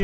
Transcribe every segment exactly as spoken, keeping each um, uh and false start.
we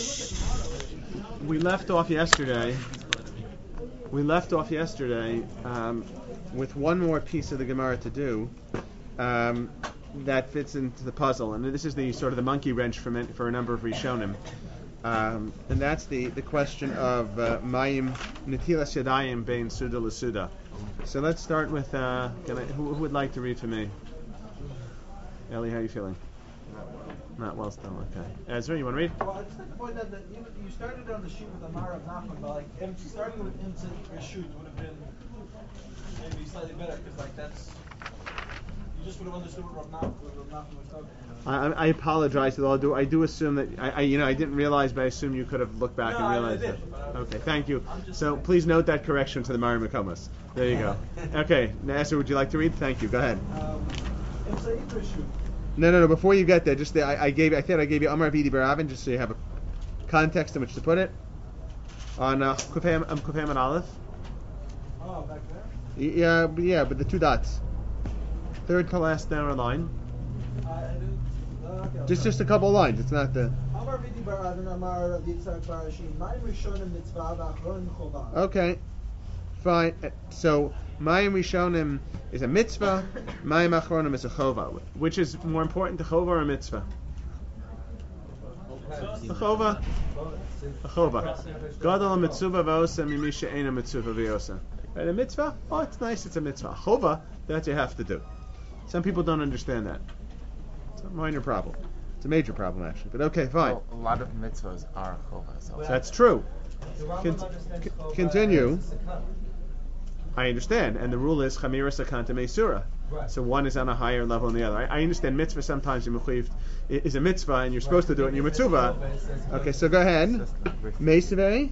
we left off yesterday. We left off yesterday um, with one more piece of the Gemara to do um, that fits into the puzzle, and this is the sort of the monkey wrench for men, for a number of Rishonim, um, and that's the, the question of Mayim Netilas Yadayim Bein Suda L'Suda. So let's start with uh, can I, who, who would like to read for me? Ellie, how are you feeling? Not well still, okay. Ezra, you want to read? Well, I just like to point out that you, you started on the sheet with Amar of Nachman, but like, if starting with Imsa Reshut would have been maybe slightly better, because like that's, you just would have understood what Rav Nachman, what Rav Nachman was talking about. I, I apologize with all due. I do assume that, I, I you know, I didn't realize, but I assume you could have looked back no, and realized I did, that. Okay, thank you. So please note that correction to the Mari Makomas. There you go. Okay, Nasser, would you like to read? Thank you. Go ahead. Um, Imsa Reshut. No, no, no. Before you get there, just the, I, I gave, I think I gave you Amar Vidi Baravin, just so you have a context in which to put it. On uh, Kufayim um, Kufayim and Aleph. Oh, back there. Yeah, yeah, but the two dots. Third to last down a line. Uh, I didn't, uh, okay, just, okay. just a couple of lines. It's not the. Amar Vidi Baravin, Amar Rav Yitzhak Barashin, Ma'im Rishonim Mitzvah V'Achronim Chovah. Okay, fine. So Mayim Rishonim is a mitzvah. Mayim Achronim is a chova. Which is more important, the chova or a mitzvah? The chova. The chova. Gadol mitzvah v'osa mimisha eina mitzvah v'osa. Right, a mitzvah? Oh, it's nice. It's a mitzvah. Chova, that you have to do. Some people don't understand that. It's a minor problem. It's a major problem actually. But okay, fine. Well, a lot of mitzvahs are chova. So that's true. Con- c- continue. I understand, and the rule is chamira sakanta meisura. Right. So one is on a higher level than the other. I, I understand mitzvah sometimes you're mechuyev is a mitzvah and you're supposed to do it in your mitzvah. Okay, so go ahead. Meisavei.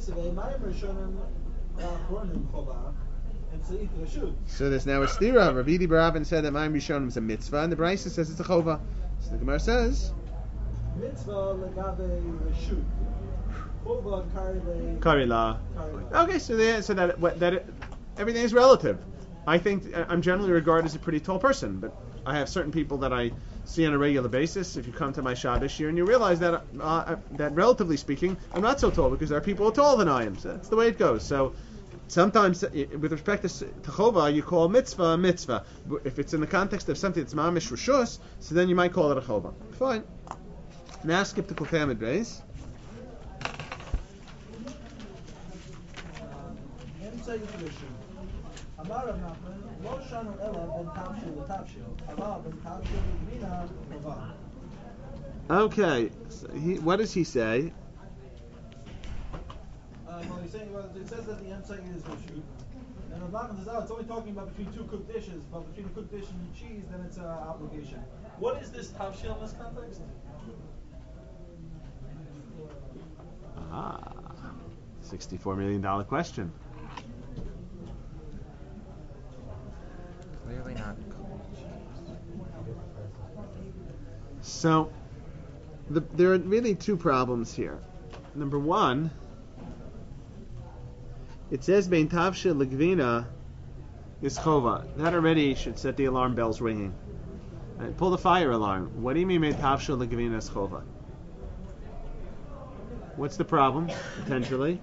So there's now a stira. Ravidi Baravin said that Mayim Rishonim is a mitzvah, and the Brisa says it's a chova. So the Gemara says mitzvah legabe reshut. Chova karile. Karila. Okay, so the, so that what, that it, everything is relative. I think I'm generally regarded as a pretty tall person, but I have certain people that I see on a regular basis. If you come to my Shabbos here and you realize that uh, that relatively speaking, I'm not so tall because there are people who are taller than I am. So that's the way it goes. So sometimes, with respect to chova, you call mitzvah a mitzvah. If it's in the context of something that's mamish rishus, so then you might call it a chova. Fine. Now skip to Kufay Amidreis. Okay, so he, what does he say? Uh, well, he's saying, well, it says that the end saying is Reshut. And Rav Nachman says, oh, it's only talking about between two cooked dishes, but between the cooked dish and cheese, then it's an uh, obligation. What is this tavshil in this context? Ah, sixty-four million dollars question. Clearly not. So, the, there are really two problems here. Number one, it says Bein Tavshil L'Gvina is chova. That already should set the alarm bells ringing. Right, pull the fire alarm. What do you mean Bein Tavshil L'Gvina is chova? What's the problem, potentially?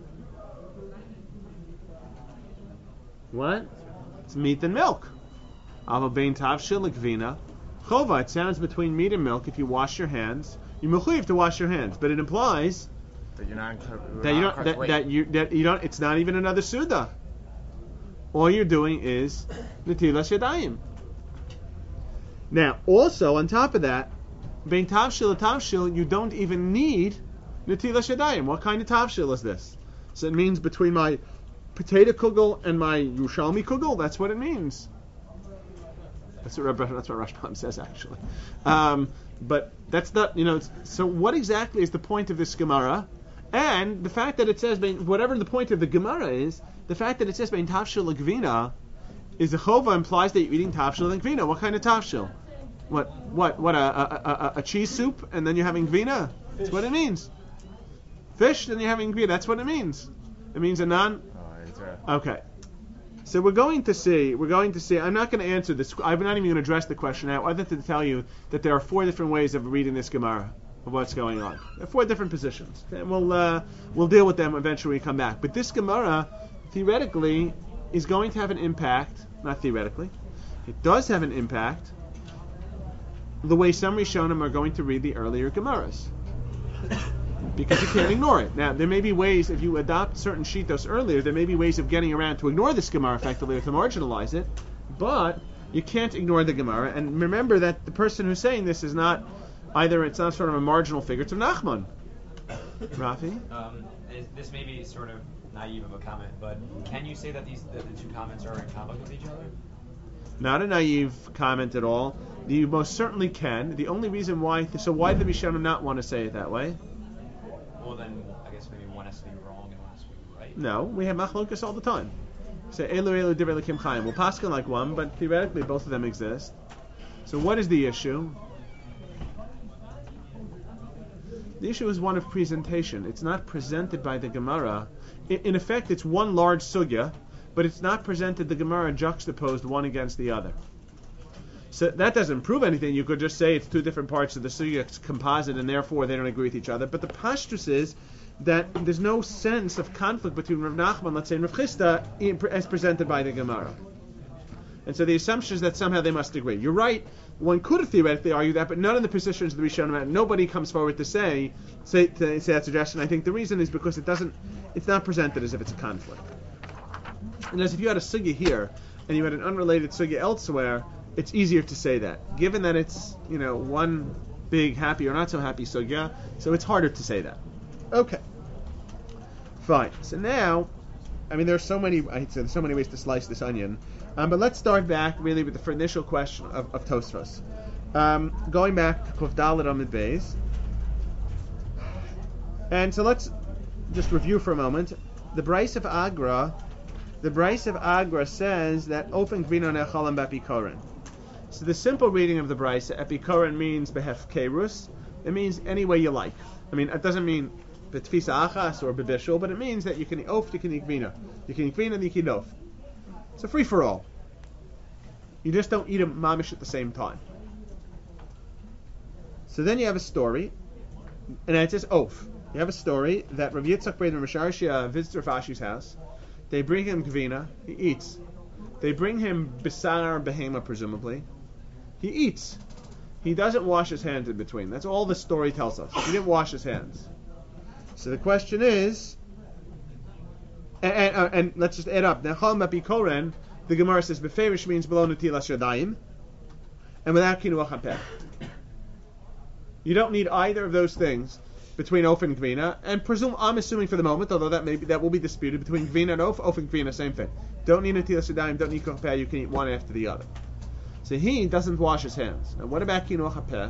What? It's meat and milk. Ava Bein Tavshil L'Gvina chova. It sounds between meat and milk. If you wash your hands, you're mechuyev to wash your hands, but it implies that you're not that you don't that, that you that you don't. It's not even another suda. All you're doing is netilas yadayim. Now, also on top of that, bein tavshil tavshil, you don't even need netilas yadayim. What kind of tavshil is this? So it means between my potato kugel and my Yerushalmi kugel. That's what it means. That's what that's what Rashbam says actually. Um, but that's not, you know. So what exactly is the point of this Gemara? And the fact that it says, whatever the point of the Gemara is, the fact that it says bein tavshil l'gvina is a chova implies that you're eating tavshil l'gvina. What kind of tavshil? What what what a a, a a cheese soup and then you're having gvina? That's what it means. Fish, then you're having gvina. That's what it means. It means a non. Okay. So we're going to see, we're going to see, I'm not going to answer this, I'm not even going to address the question now, other than to tell you that there are four different ways of reading this Gemara. of what's going on. There are four different positions, and we'll uh, we'll deal with them eventually when we come back. But this Gemara, theoretically, is going to have an impact. Not theoretically, it does have an impact. The way some Rishonim are going to read the earlier Gemaras, because you can't ignore it. Now, there may be ways, if you adopt certain shitos earlier, there may be ways of getting around to ignore this Gemara effectively or to marginalize it, but you can't ignore the Gemara. And remember that the person who's saying this is not either, it's not sort of a marginal figure, it's a Nachman. Rafi? Um, is- this may be sort of naive of a comment, but can you say that these that the two comments are in conflict with each other? Not a naive comment at all. You most certainly can. The only reason why, so why did the Rishonim not want to say it that way? Well, then I guess maybe one has to be wrong and one has to be right. No, we have machlokas all the time. Say Elu Elu Divrei Elokim Chaim. We'll paskin like one, but theoretically both of them exist. So what is the issue? The issue is one of presentation. It's not presented by the Gemara. In, in effect, it's one large sugya, but it's not presented the Gemara juxtaposed one against the other. So that doesn't prove anything. You could just say it's two different parts of the sugya, it's composite, and therefore they don't agree with each other. But the pashtus is that there's no sense of conflict between Rav Nachman, let's say, and Rav Chisda in- as presented by the Gemara. And so the assumption is that somehow they must agree. You're right. One could theoretically argue that, but none of the positions of the Rishonim, nobody comes forward to say, say to say that suggestion. I think the reason is because it doesn't, it's not presented as if it's a conflict. And as if you had a sugya here and you had an unrelated sugya elsewhere, it's easier to say that. Given that it's, you know, one big happy or not so happy sugya, so it's harder to say that. Okay. Fine. So now, I mean, there are so many, I say, there's so many ways to slice this onion. Um, but let's start back really with the initial question of, of Tosfos. Um, going back to Kuf Dalet Amud Beis. And so let's just review for a moment. The Brais of Agra, the Brais of Agra says that Ofen Gvino Nechalam B'Epikoren. So the simple reading of the Brais, Epikoren means Behef Kerus. It means any way you like. I mean, it doesn't mean Betfisa Achas or Bebishul, but it means that you can eat Oft, you can eat Gvina. You can eat Gvina and you can eat Oft. It's a free for all. You just don't eat them mamish at the same time. So then you have a story, and it says oaf. You have a story that Rav Yitzchak Breder Mishar visits Rav Ashi's house. They bring him gvina, he eats. They bring him bisar behema, presumably. He eats. He doesn't wash his hands in between. That's all the story tells us. He didn't wash his hands. So the question is, and, and, uh, and let's just add up. Nechal Mepikoren, the Gemara says beferish means below netilas yadayim, and without kinuach hapeh. You don't need either of those things between Ofen and Gvina, and presume I'm assuming for the moment, although that may be, that will be disputed, between Gvina and Ofen, Ofen and Gvina, same thing. Don't need netilas yadayim, don't need kinuach hapeh. You can eat one after the other. So he doesn't wash his hands. Now, what about kinuach hapeh?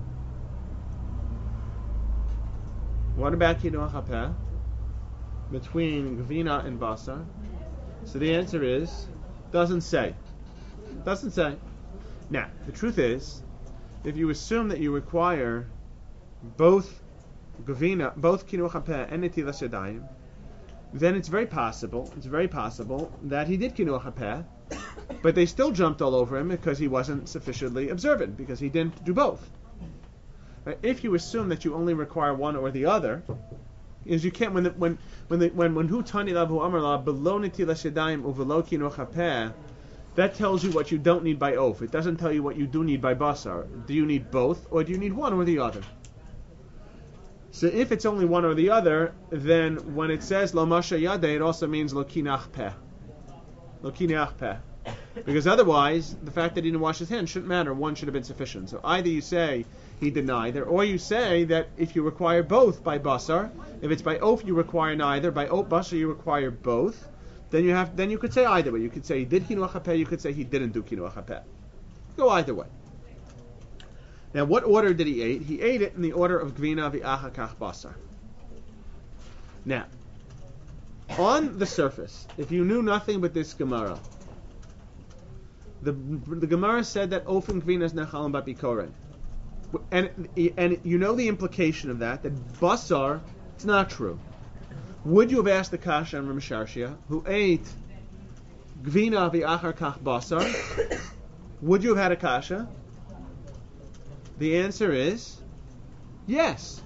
What about kinuach hapeh between Gvina and Basar? So the answer is, doesn't say. Doesn't say. Now, the truth is, if you assume that you require both Gvina, both kinuach hapeh and netilas yadayim, then it's very possible, it's very possible that he did kinuach hapeh, but they still jumped all over him because he wasn't sufficiently observant, because he didn't do both. Right? If you assume that you only require one or the other, is you can't when the, when when the, when when hu tani lahu amar la below netilas yadayim uvelo kinuach hapeh, that tells you what you don't need by oaf. It doesn't tell you what you do need by basar. Do you need both, or do you need one or the other? So if it's only one or the other, then when it says lo masha yadeh, it also means lo kinach peh, lo kinach peh, because otherwise the fact that he didn't wash his hands shouldn't matter. One should have been sufficient. So either you say he did neither, or you say that if you require both by basar, if it's by oaf you require neither, by oaf basar you require both, then you have then you could say either way. You could say he did kinuach hapeh, you could say he didn't do kinuach hapeh. Go either way. Now, what order did he eat? He ate it in the order of gvina v'acha kach basar. Now, on the surface, if you knew nothing but this Gemara, the the Gemara said that ofen gvina is nechalim b'Epikoren. And and you know the implication of that, that basar, it's not true. Would you have asked the kasha on Ramesharshia, who ate gvina v'achar kach basar? Would you have had a kasha? The answer is Yes.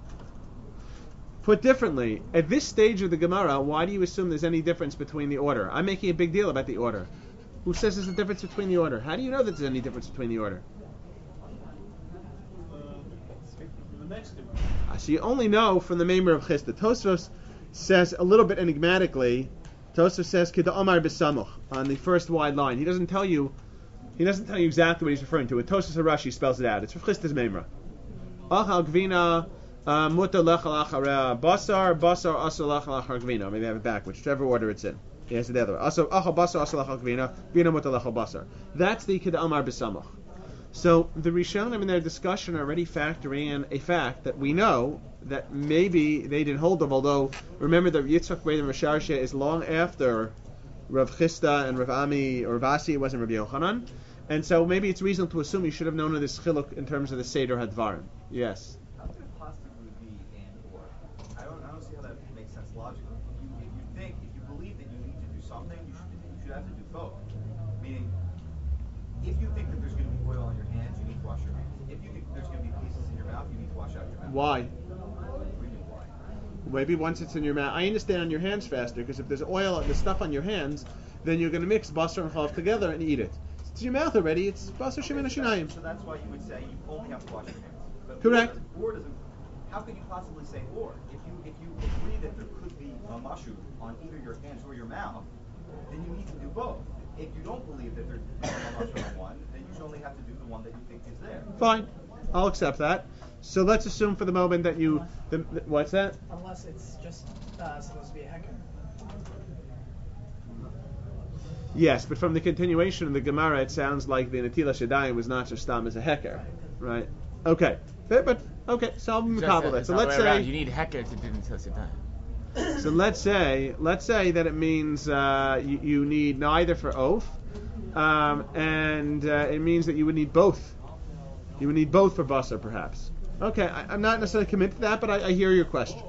Put differently, at this stage of the Gemara, why do you assume there's any difference between the order? I'm making a big deal about the order. Who says there's a difference between the order? How do you know that there's any difference between the order? Uh, from the next Gemara. Ah, so you only know from the Meimer of Chisda. Tosfos says a little bit enigmatically, Tosfos says Kida Omar B'Samuch on the first wide line. He doesn't tell you he doesn't tell you exactly what he's referring to. With Tosfos Rashi spells it out. It's for Chisda's Meimer. Achal Gvina Muta Lechal Achara Basar Basar Asal Lechal Achar Gvina. Maybe I have it backwards, whichever order it's in. He has it the other way. Also Achal Basar Asal Lechal Gvina Gvina Muta Lechal Basar. That's the Kida Omar B'Samuch. So the Rishonim in their discussion are already factoring in a fact that we know that maybe they didn't hold of. Although remember that Yitzchak Bein Rasharsha is long after Rav Chisda and Rav Ami or Rav Asi. It wasn't Rav Yochanan, and so maybe it's reasonable to assume you should have known of this chiluk in terms of the Seder Hadvarim. Yes. How could it possibly be and or? I don't, I don't see how that makes sense logically. If you, if you think, if you believe that you need to do something, you should, you should have to do both. Meaning, if you think that there's going to be oil on your hands, you need to wash your hands. If you think there's going to be pieces in your mouth, you need to wash out your mouth. Why? What do you mean why? Maybe once it's in your mouth. I understand on your hands faster because if there's oil, the stuff on your hands, then you're going to mix basar and chalav together and eat it. It's in your mouth already. It's basar shemin shinayim. So that's why you would say you only have to wash your hands. But Correct. Or, or doesn't. How could you possibly say or? If you if you agree that there could be a mashu on either your hands or your mouth, then you need to do both. If you don't believe that there's a mashu on one, then you should only have to do the one that you think is there. Fine, I'll accept that. So let's assume for the moment that you. The, the, what's that? Unless it's just uh, supposed to be a hecker. Yes, but from the continuation of the Gemara, it sounds like the Natila Shadayim was not just stam as a hecker, right? Okay, but, but okay, so I'll mukabel that. So let's say you need hecker to do Natila Shadayim. So let's say let's say that it means uh, you, you need neither for oath, um, and uh, it means that you would need both. You would need both for basar, perhaps. Okay, I, I'm not necessarily committed to that, but I, I hear your question.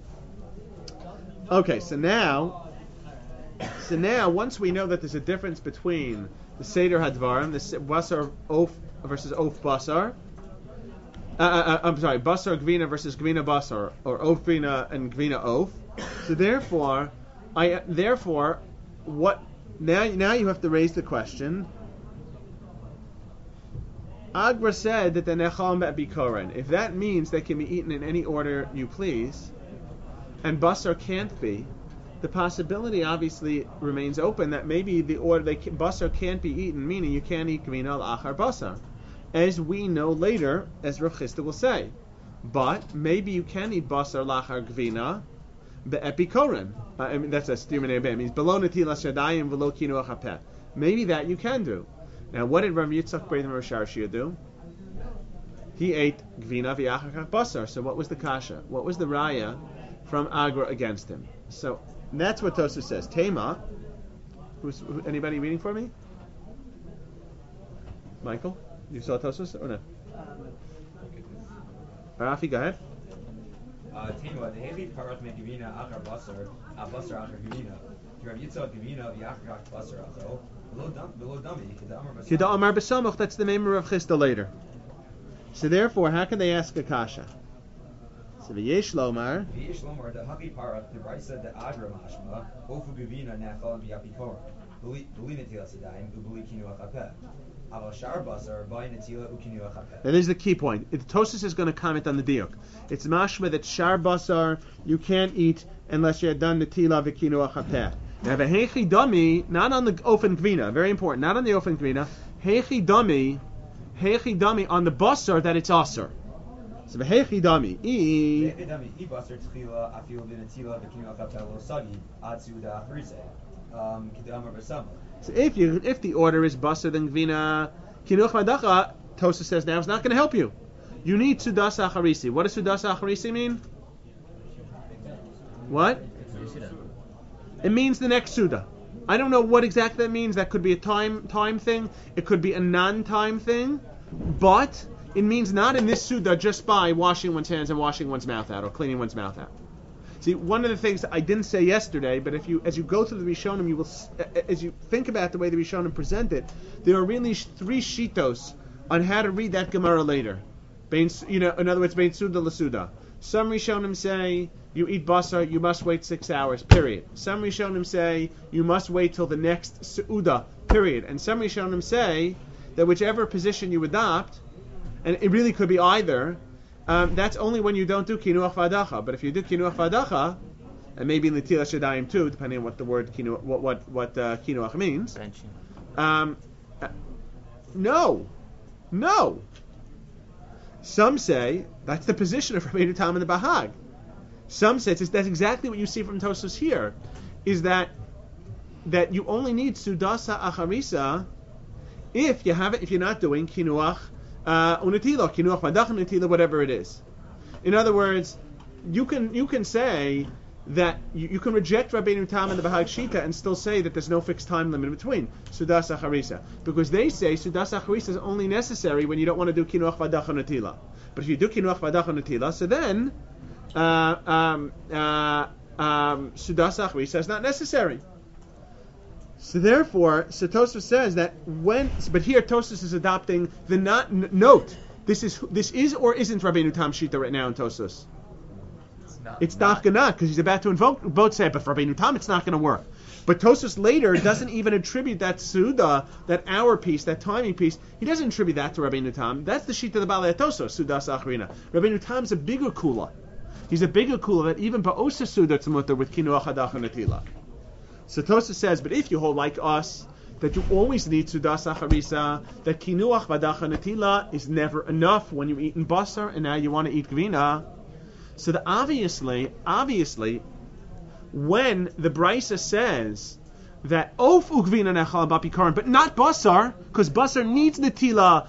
Okay, so now, so now once we know that there's a difference between the Seder Hadvarim, the basar oath versus oath basar. Uh, uh, I'm sorry, basar gvina versus gvina basar, or oath gvina and gvina oath. So therefore, I therefore, what now? Now you have to raise the question. Agra said that the nechal b'bikoren. If that means they can be eaten in any order you please, and basar can't be, the possibility obviously remains open that maybe the order they basar can't be eaten, meaning you can't eat gvina al-achar basar, as we know later, as Rav Chisda will say. But maybe you can eat basar lachar gvina be'epikoren. Uh, I mean that's a stirminei be. It means below netilas yadayim v'lo kinuach hapeh. Maybe that you can do. Now, what did Rav Yitzchak Bein Rasharsha do? He ate gvina v'yachar basar. So what was the kasha? What was the raya from Agra against him? So that's what Tosfos says. Tema. Who's who, anybody reading for me? Michael, you saw Tosfos or no? Rafi, go ahead. Tema, the heavy parat me gvina achar basar, a basar achar gvina. Rav Yitzchak gvina v'yachar basar acho. Kida Amar B'Samuch, that's the name of Rav Chisda later. So therefore, how can they ask a kasha? So v'yesh lomar. V'yesh lomar the happy parat the brisa the agra mashma ofu gavina nechal and b'yapikor b'li netila sedayim u'b'li kinu achapeh aval shar basar b'ay netila u'kinu achapeh. That is the key point. If Tosfos is going to comment on the diuk. It's mashma that shar basar you can't eat unless you're done netila v'kinu achapeh. Now the hechi dami, not on the ofen gvina, very important, not on the ofen gvina. Hechi dami, hechi dami on the basar that it's aser. So the hechi dami, e. Hechi dami e basar tchila afilu v'netila v'kinu achapeh lo sagi atzu da achrise kidamar b'samuch. So if you if the order is basar then gvina kinuch madacha, Tosfos says now it's not going to help you. You need sudas acharisi. What does sudas acharisi mean? What? It means the next Suda. I don't know what exactly that means. That could be a time time thing. It could be a non-time thing. But it means not in this Suda just by washing one's hands and washing one's mouth out or cleaning one's mouth out. See, one of the things I didn't say yesterday, but if you, as you go through the Rishonim, you will, as you think about the way the Rishonim present it, there are really three shitos on how to read that Gemara later. Bein, you know, in other words, bein suda l'suda. Some Rishonim say you eat basar, you must wait six hours, period. Some Rishonim say you must wait till the next su'uda, period. And some Rishonim say that whichever position you adopt, and it really could be either, um, that's only when you don't do kinuach v'adacha. But if you do kinuach v'adacha, and maybe netilas yadayim too, depending on what the word kinuach, what what what uh, kinuach means. Um, uh, no, no. Some say that's the position of Rabbeinu Tam and the Bahag. Some say it's, that's exactly what you see from Tosfos here, is that that you only need sudasa acharisa if you have it, if you're not doing kinuach uh, unetila, kinuach madach unetila, whatever it is. In other words, you can you can say that you, you can reject Rabbeinu Tam and the Bahag Shita and still say that there's no fixed time limit in between Sudas Acharisa, because they say Sudas Acharisa is only necessary when you don't want to do Kinuach Vadach Natila. But if you do Kinuach Vadach Natila, so then uh, um, uh, um, Sudas Acharisa is not necessary. So therefore, so Tosfos says that when, but here Tosfos is adopting the not n- note. This is this is or isn't Rabbeinu Tam Shita right now in Tosfos. It's not gonna, because he's about to invoke both say, but for Rabbeinu Tam it's not going to work. But Tosfos later doesn't even attribute that suda, that hour piece, that timing piece. He doesn't attribute that to Rabbeinu Tam. That's the sheet of the Balei Tosfos, Sudas Achrina. Rabbeinu Tam's a bigger kula. He's a bigger kula that even ba'osa suda it's mutter with kinuach hadach and natila. So Tosfos says, but if you hold like us, that you always need sudas acharisa, that kinuach hadach and natila is never enough when you eat in basar and now you want to eat gvina. So that obviously, obviously, when the Brisa says that of ugvina nechal bapikaron, but not basar, because basar needs netila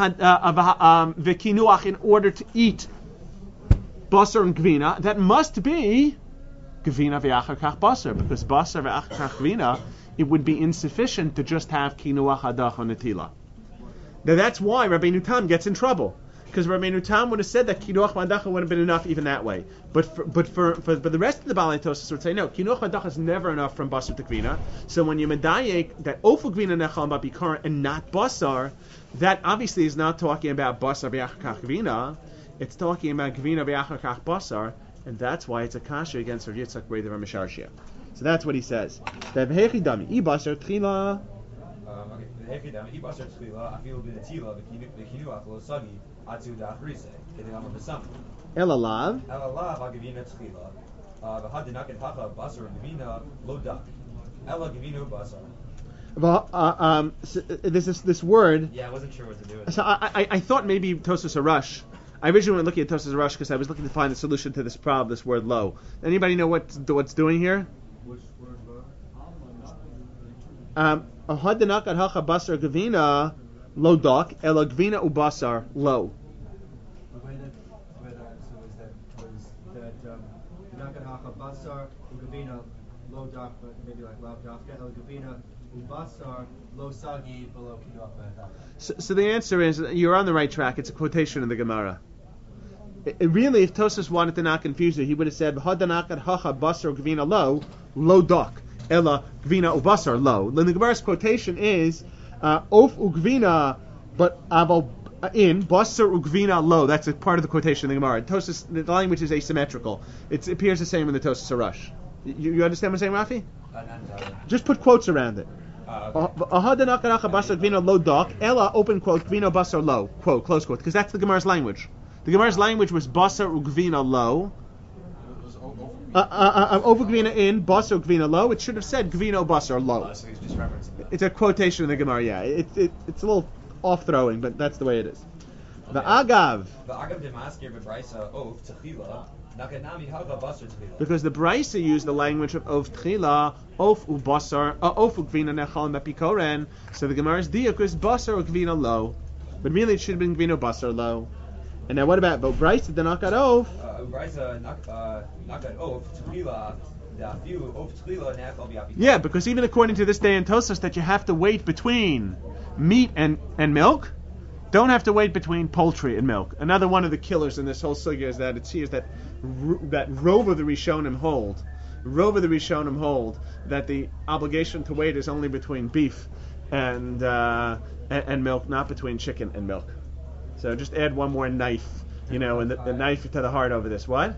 v'kinuach in order to eat basar and gvina, that must be gvina v'achar kach basar, because basar v'achar kach gvina, it would be insufficient to just have kinuach hadach or netila. Now that's why Rabbeinu Tam gets in trouble. Because Rabbeinu Tam would have said that kinuach madacha would have been enough even that way, but for, but for, for but the rest of the Balei Tosfos would say no, kinuach madacha is never enough from basar to gvina. So when you medayek that ofu gvina nechal bapikar and not basar, that obviously is not talking about basar b'achar kach gvina. It's talking about gvina b'achar kach basar, and that's why it's a kasha against Rav Yitzchak Breder and Misharshia. So that's what he says. That v'hechi dami I basar tchila. V'hechi dami I basar tchila afilu b'netila v'kinuach lo sagi. Elalav. Elalav agavina tchila. V'hadinaket hacha basar gavina lo dak. Ela gavinu basar. Well, uh, um, so, uh, this is this word. Yeah, I wasn't sure what to do with it. So I, I, I thought maybe Tosfos Arush. I originally went looking at Tosfos Arush because I was looking to find the solution to this problem, this word lo. Anybody know what what's doing here? Which word lo? Um, Ahadinakat hacha basar gavina lo dak. Ela gavina ubasar lo. The way that the way that I understood was that was that um Nakat Hacha Basar Ugavina Lo Dak, but maybe like Lav Dafka El Gavina Ubasar Lo Sagi below Kinuach V'Hadach. So, so the answer is you're on the right track. It's a quotation in the Gemara. It, it really, if Tosfos wanted to not confuse you, he would have said Hadanakat Hacha Basar Gavina Lo Lo Dak Ela Gavina Ubasar Lo. Then the Gemara's quotation is uh, Of Ugvina, but Aval. In basar ugvina lo, that's a part of the quotation in the Gemara. Tosfos, the language is asymmetrical. It appears the same in the Tosfos Arush. You, you understand what I'm saying, Rafi? Uh, Just put quotes around it. Uh, Ahadanakaraka basar gvina lo dak ela open quote gvina basar lo quote close quote, because that's the Gemara's language. The Gemara's language was basar ugvina lo. Uh, uh, uh, over gvina in basar gvina lo. It should have said gvina basar lo. Oh, so he's just referencing that. It's a quotation in the Gemara. Yeah, it, it, it's a little off throwing, but that's the way it is. The agav. The agav demaskir bebrisa of tchila nakanami haga basar tchila. Because the Brisa used the language of of tchila, of ubasar, of ugvina nechal mepikoren. So the Gemara's diuk is basar ugvina lo, but really it should have been gvina basar lo. And now what about but Brisa the nakat of? Brisa nakat of tchila. Yeah, because even according to this day in Tosfos that you have to wait between meat and, and milk, don't have to wait between poultry and milk. Another one of the killers in this whole sugya is that it sees that that Rov of the Rishonim hold, Rov of the Rishonim hold that the obligation to wait is only between beef and uh, and, and milk, not between chicken and milk. So just add one more knife you know, and the, the knife to the heart over this. What?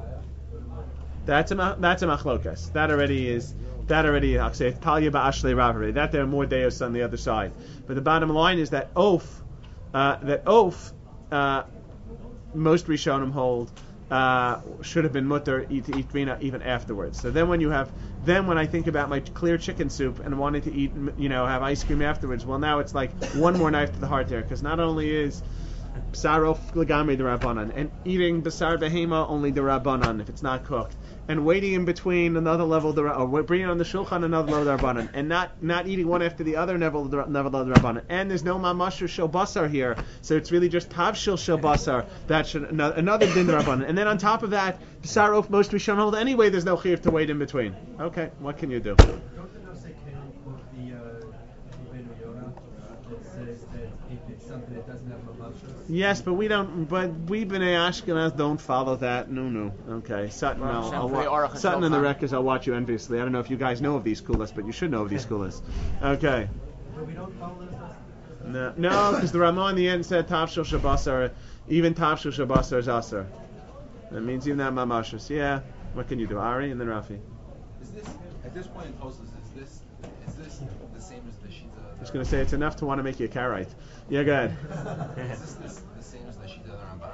That's a that's a machlokas. That already is that already I'll say Talia ba'ashlei Rav. That there are more deos on the other side. But the bottom line is that oaf, uh, that oaf, uh, most Rishonim hold uh, should have been mutter to eat grina even afterwards. So then when you have then when I think about my clear chicken soup and wanting to eat, you know, have ice cream afterwards, well now it's like one more knife to the heart there, because not only is B'sar legamri the rabbanan, and eating b'sar behema only the rabbanan if it's not cooked, and waiting in between another level the or bringing on the shulchan another level the rabbanan, and not not eating one after the other level the level the rabbanan, and there's no mamasher shel basar here, so it's really just tav shel shel basar that should another, another din the rabbanan, and then on top of that b'sar of most rishon hold anyway there's no chiyuv to wait in between. Okay, what can you do? Don't the Nosei Kelim quote the uh, Ibn Yonah that says that if it's something that doesn't have mamashos? Yes, but we don't. But we B'nai Ashkenaz don't follow that. No, no. Okay, Sutton. I'll, I'll wa- Sutton and the Records. I'll watch you enviously. I don't know if you guys know of these kulas, but you should know of these kulas. Okay. But we don't follow this. No, no, because the Ramah in the end said Tavshil Shabasar, even Tavshil Shabasar is Asar. That means even that mamashus. Yeah. What can you do, Ari and then Rafi? Is this at this point in Tosfos? Is this is this the same as the shita? I was going to say it's enough to want to make you a Karaite. Yeah, go ahead. Is this, this the same as the shita of the Ramban?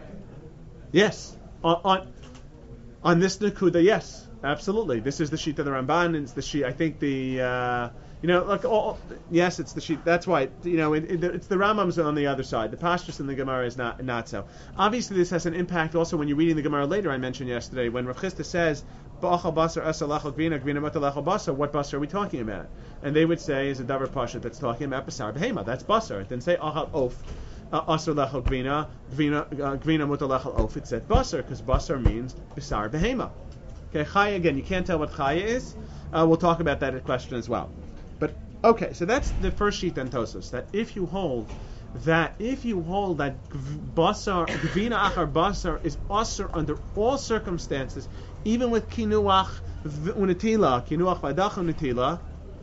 Yes. On, on on this Nakuda, yes, absolutely. This is the sheet of the Ramban. It's the sheet. I think the uh, you know like all, yes, it's the sheet. That's why you know it, it, it's the Rambam's on the other side. The Pashtus in the Gemara is not not so. Obviously, this has an impact also when you're reading the Gemara later. I mentioned yesterday when Rav Chisda says Ba'achal basar asalachal gvina gvina matalachal basar. What basar are we talking about? And they would say is a davar pasha that's talking about basar behema. That's basar. It didn't say achal oaf. Asar lechal gvina, gvina gvina mutalechal oaf. It said basar because basar means basar behema. Okay, chaya again. You can't tell what chaya is. Uh, we'll talk about that question as well. But okay, so that's the first sheet in Tosfos. That if you hold that if you hold that basar gvina achar basar is asar under all circumstances, even with kinuach unetila, kinuach v'adach unetila.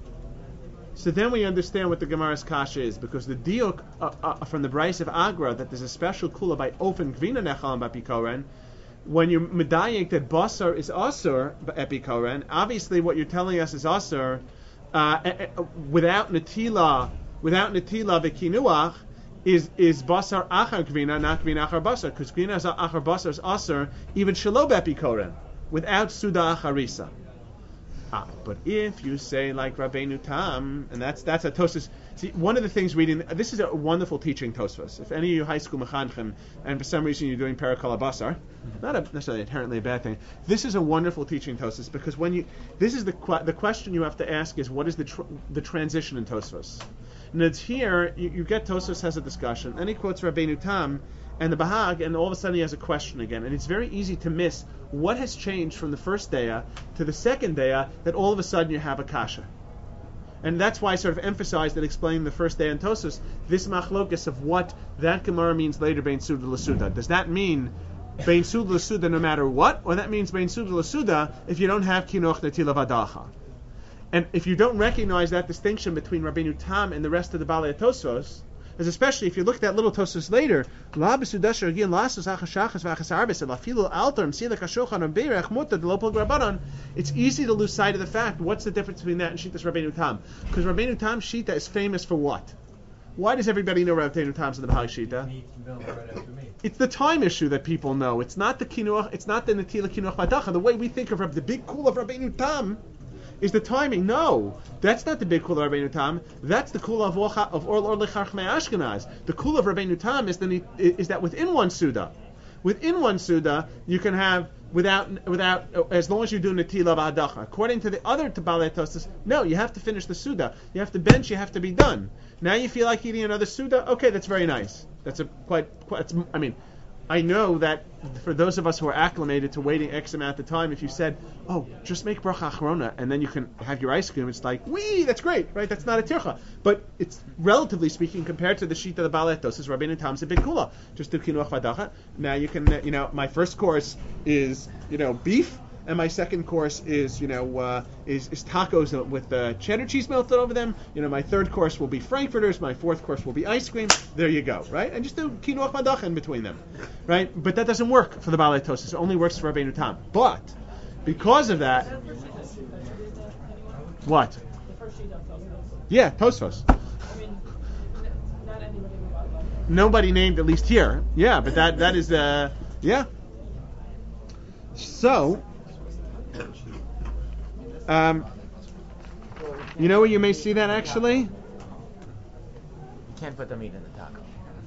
So then we understand what the Gemara's kasha is, because the diuk uh, uh, from the Brais of Agra that there's a special kula by ofen gvina nechal and bapikoren. When you're medayik that basar is asur epikoren, obviously what you're telling us is asur uh, uh, without netila, without netila v'kinuach is is basar achar gvina, not gvina achar basar, because gvina achar basar is asur even shelo bepikoren without suda acharisa. Ah, but if you say like Rabbeinu Tam, and that's that's a Tosfos. See, one of the things reading this is a wonderful teaching Tosfos. If any of you high school mechanchim, and for some reason you're doing Parakal Basar, not a, necessarily inherently a bad thing. This is a wonderful teaching Tosfos because when you this is the the question you have to ask is what is the tr- the transition in Tosfos? And it's here you, you get Tosfos has a discussion, and he quotes Rabbeinu Tam and the Bahag, and all of a sudden he has a question again, and it's very easy to miss what has changed from the first daya to the second daya that all of a sudden you have a kasha. And that's why I sort of emphasized that explaining the first day in Tosfos, this machlokas of what that Gemara means later, Bein Suda L'Suda. Does that mean Bein Suda L'Suda no matter what? Or that means Bein Suda L'Suda if you don't have Kinoch Netila Vadacha? And if you don't recognize that distinction between Rabbeinu Tam and the rest of the Balei Tosfos, as especially if you look at that little Tosfos later, it's easy to lose sight of the fact what's the difference between that and Shittas Rabbeinu Tam. Because Rabbeinu Tam Shita is famous for what? Why does everybody know Rabbeinu Tam's in the Bahag Shita? It's the time issue that people know. It's not the kinuach. It's not the netila kinuach vadacha. The way we think of the big kula of Rabbeinu Tam is the timing. No, that's not the big kula of Rabbeinu Tam. That's the kula of Orcha, of Or Orle Charchmei Ashkenaz. The kula of Rabbeinu Tam is the is that within one suda, within one suda you can have without without as long as you do netila v'hadacha. According to the other Balei Tosfos, no, you have to finish the suda. You have to bench. You have to be done. Now you feel like eating another suda. Okay, that's very nice. That's a quite. quite it's, I mean. I know that for those of us who are acclimated to waiting X amount of time, if you said, oh, just make bracha achrona and then you can have your ice cream, it's like, wee, that's great, right? That's not a tircha. But it's, relatively speaking, compared to the sheet of the Balei Tosfos, Rabbeinu Tam's a big kula. Just do kinuach vadacha. Now you can, you know, my first course is, you know, beef, and my second course is, you know, uh, is, is tacos with uh, cheddar cheese melted over them. You know, my third course will be frankfurters. My fourth course will be ice cream. There you go, right? And just do kinuach madacha in between them, right? But that doesn't work for the Balei Tosfos. It only works for Rabbeinu Tam. But because of that, what? Yeah, Tosfos. Nobody named, at least here. Yeah, but that that is uh yeah. So, um, you know where you may see that actually? You can't put the meat in the taco.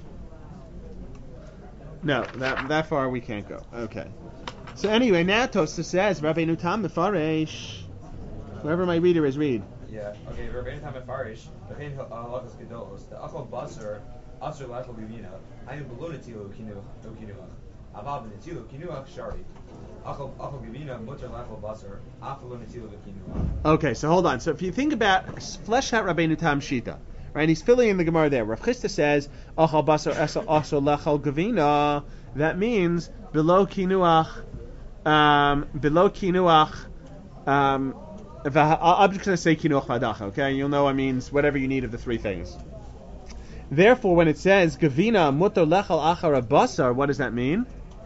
No, that that far we can't go. Okay. So anyway, now Tosfos says, Rabbeinu Tam Mefaresh. Whoever my reader is, read. Yeah. Okay. Rabbeinu Tam Mefarish. V'chein halachos gedolos. The achol basar asur lachol b'vina. Hainu below netilu kinuach. Aval b'netilu kinuach shari. Achol achol b'vina mutar lachol basar afalo netilu kinuach. Okay, so hold on. So if you think about flesh out Rabbeinu Tam Shita, right? He's filling in the Gemara there. Rav Chisda says achol basar asur lachol gavina. That means below kinuach, um, below kinuach. Um, I'm just going to say kinuach vadacha, okay? You'll know it means whatever you need of the three things. Therefore, when it says gavina mutar lechal achar basar, what does that mean?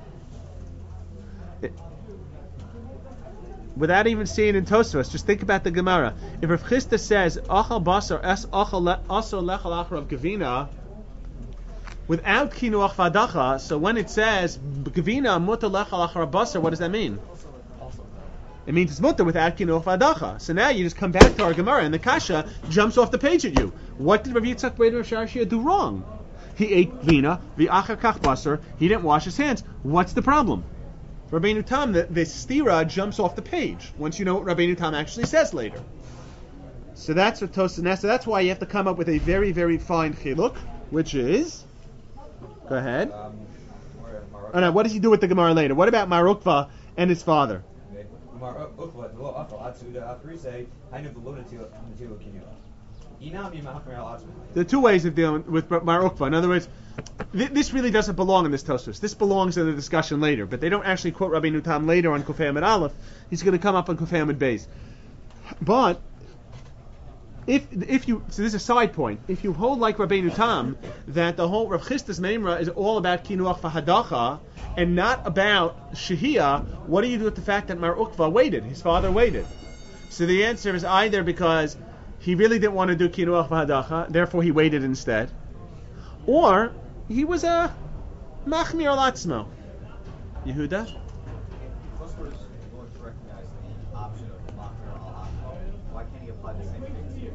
It, without even seeing it in Tosfos, just think about the Gemara. If Rav Chisda says achal basar es achal asor lechal achar of gavina, without kinuach vadacha, so when it says gavina mutar lechal achar basar, what does that mean? It means it's mutter without kinuach vadacha. So now you just come back to our Gemara, and the kasha jumps off the page at you. What did Rav Yitzchak Breder of Sharshia do wrong? He ate vina, v'achar kach basar. He didn't wash his hands. What's the problem? Rabbeinu Tam, the, the stira jumps off the page once you know what Rabbeinu Tam actually says later. So that's what Tosfos. So that's why you have to come up with a very, very fine chiluk, which is. Go ahead. Um, oh, no, what does he do with the Gemara later? What about Mar Ukva and his father? There are two ways of dealing with Mar Ukva. In other words, th- this really doesn't belong in this Tosfos. This belongs in the discussion later, but they don't actually quote Rabbeinu Tam later on Kufay Amid Aleph. He's going to come up on Kufay Amid Beis. But if if you so this is a side point. If you hold like Rabbeinu Tam that the whole Rav Chisda's Meimra is all about kinuach v'hadacha and not about shehiyah, what do you do with the fact that Mar Ukva waited? His father waited. So the answer is either because he really didn't want to do kinuach v'hadacha, therefore he waited instead, or he was a machmir al atzmo. Yehuda? Tosfos is willing to recognize the option of machmir al atzmo. Why can't he apply the same thing to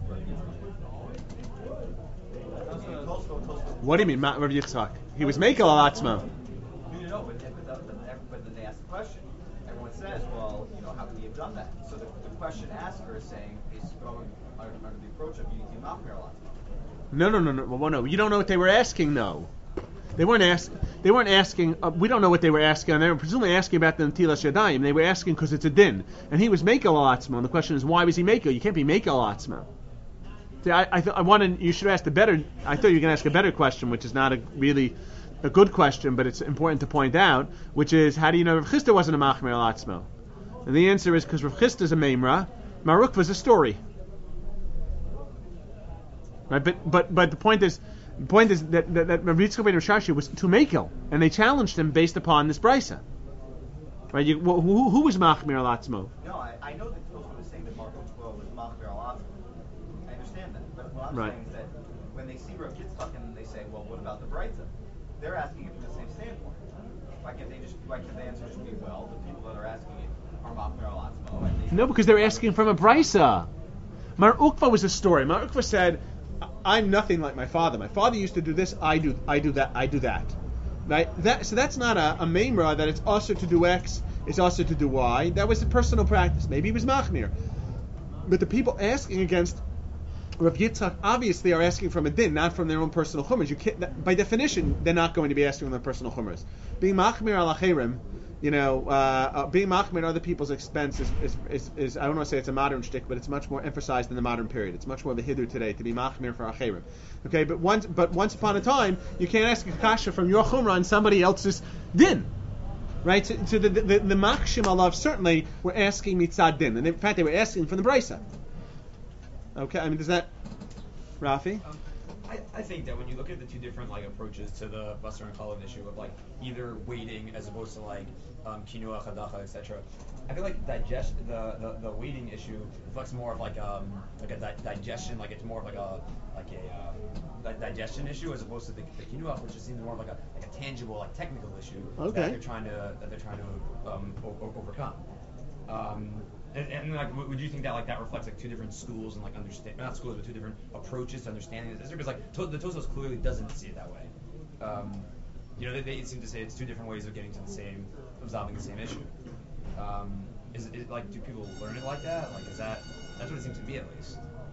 Rav Yitzchak? What do you mean, Rav Yitzchak? He was makel al atzmo. You know, but, but, the, but then they ask the question. Everyone says, well, you know, how could he have done that? So the, the question asker is saying, is going under, under the approach of Unity Machmir al atzmo. No, no, no, no, well, no. You don't know what they were asking, no. They weren't ask. They weren't asking. Uh, we don't know what they were asking. They were presumably asking about the Netilas Yadayim. They were asking because it's a din, and he was mekel al atzmo. And the question is, why was he mekel? You can't be mekel al atzmo. See, I, I, th- I wanted. You should have asked a better. I thought you were going to ask a better question, which is not a really a good question, but it's important to point out, which is, how do you know Rav Chisda wasn't a machmir al atzmo? And the answer is because Rav Chisda is a meimra, Mar Ukva was a story. Right, but but but the point is, the point is that that, that Rav Yitzchak ben Sharshia was to mekel, and they challenged him based upon this brisa. Right, you, who, who, who was machmir al atzmo? No, I, I know that Tosfos is saying that Mar Ukva was Machmir al atzmo. I understand that, but what I'm Right. saying is that when they see Rav Yitzchak and they say, well, what about the brisa? They're asking it from the same standpoint. Why can't they just? Why can't the answer just be, well, the people that are asking it are Machmir al atzmo? and they- No, because they're asking from a brisa. Mar Ukva was a story. Mar Ukva said, I'm nothing like my father. My father used to do this, I do I do that, I do that. Right? That so that's not a, a memra that it's also to do X, it's also to do Y. That was a personal practice. Maybe he was machmir. But the people asking against Rav Yitzchak obviously are asking from a din, not from their own personal chumras. You can't, that, by definition, they're not going to be asking from their personal chumras. Being machmir al acherim, you know, uh, uh, being machmir at other people's expense is, is, is, is, I don't want to say it's a modern shtick, but it's much more emphasized in the modern period. It's much more of a hidur today to be machmir for acherim. Okay, but once, but once upon a time, you can't ask a kasha from your chumrah on somebody else's din. Right? So, so the, the, the Makshim Alav certainly were asking Mitzad Din. And in fact, they were asking from the Brisa. Okay, I mean, does that... Rafi? Um, I, I think that when you look at the two different like approaches to the Basar and Khalid issue of like either waiting as opposed to like um, Kinua, Chadacha, et cetera, I feel like digest the, the, the waiting issue reflects more of like um like a di- digestion, like it's more of like a like a uh, di- digestion issue as opposed to the, the Kinua, which just seems more of like a like a tangible like technical issue Okay. that they're trying to that they're trying to um, o- o- overcome. Um, and, and like, w- would you think that like that reflects like two different schools and like understand not schools but two different approaches to understanding this? Because like to- the Tosfos clearly doesn't see it that way. Um, you know, they, they seem to say it's two different ways of getting to the same, of solving the same issue. Um, is it is, like do people learn it like that? Like is that that's what it seems to me at least.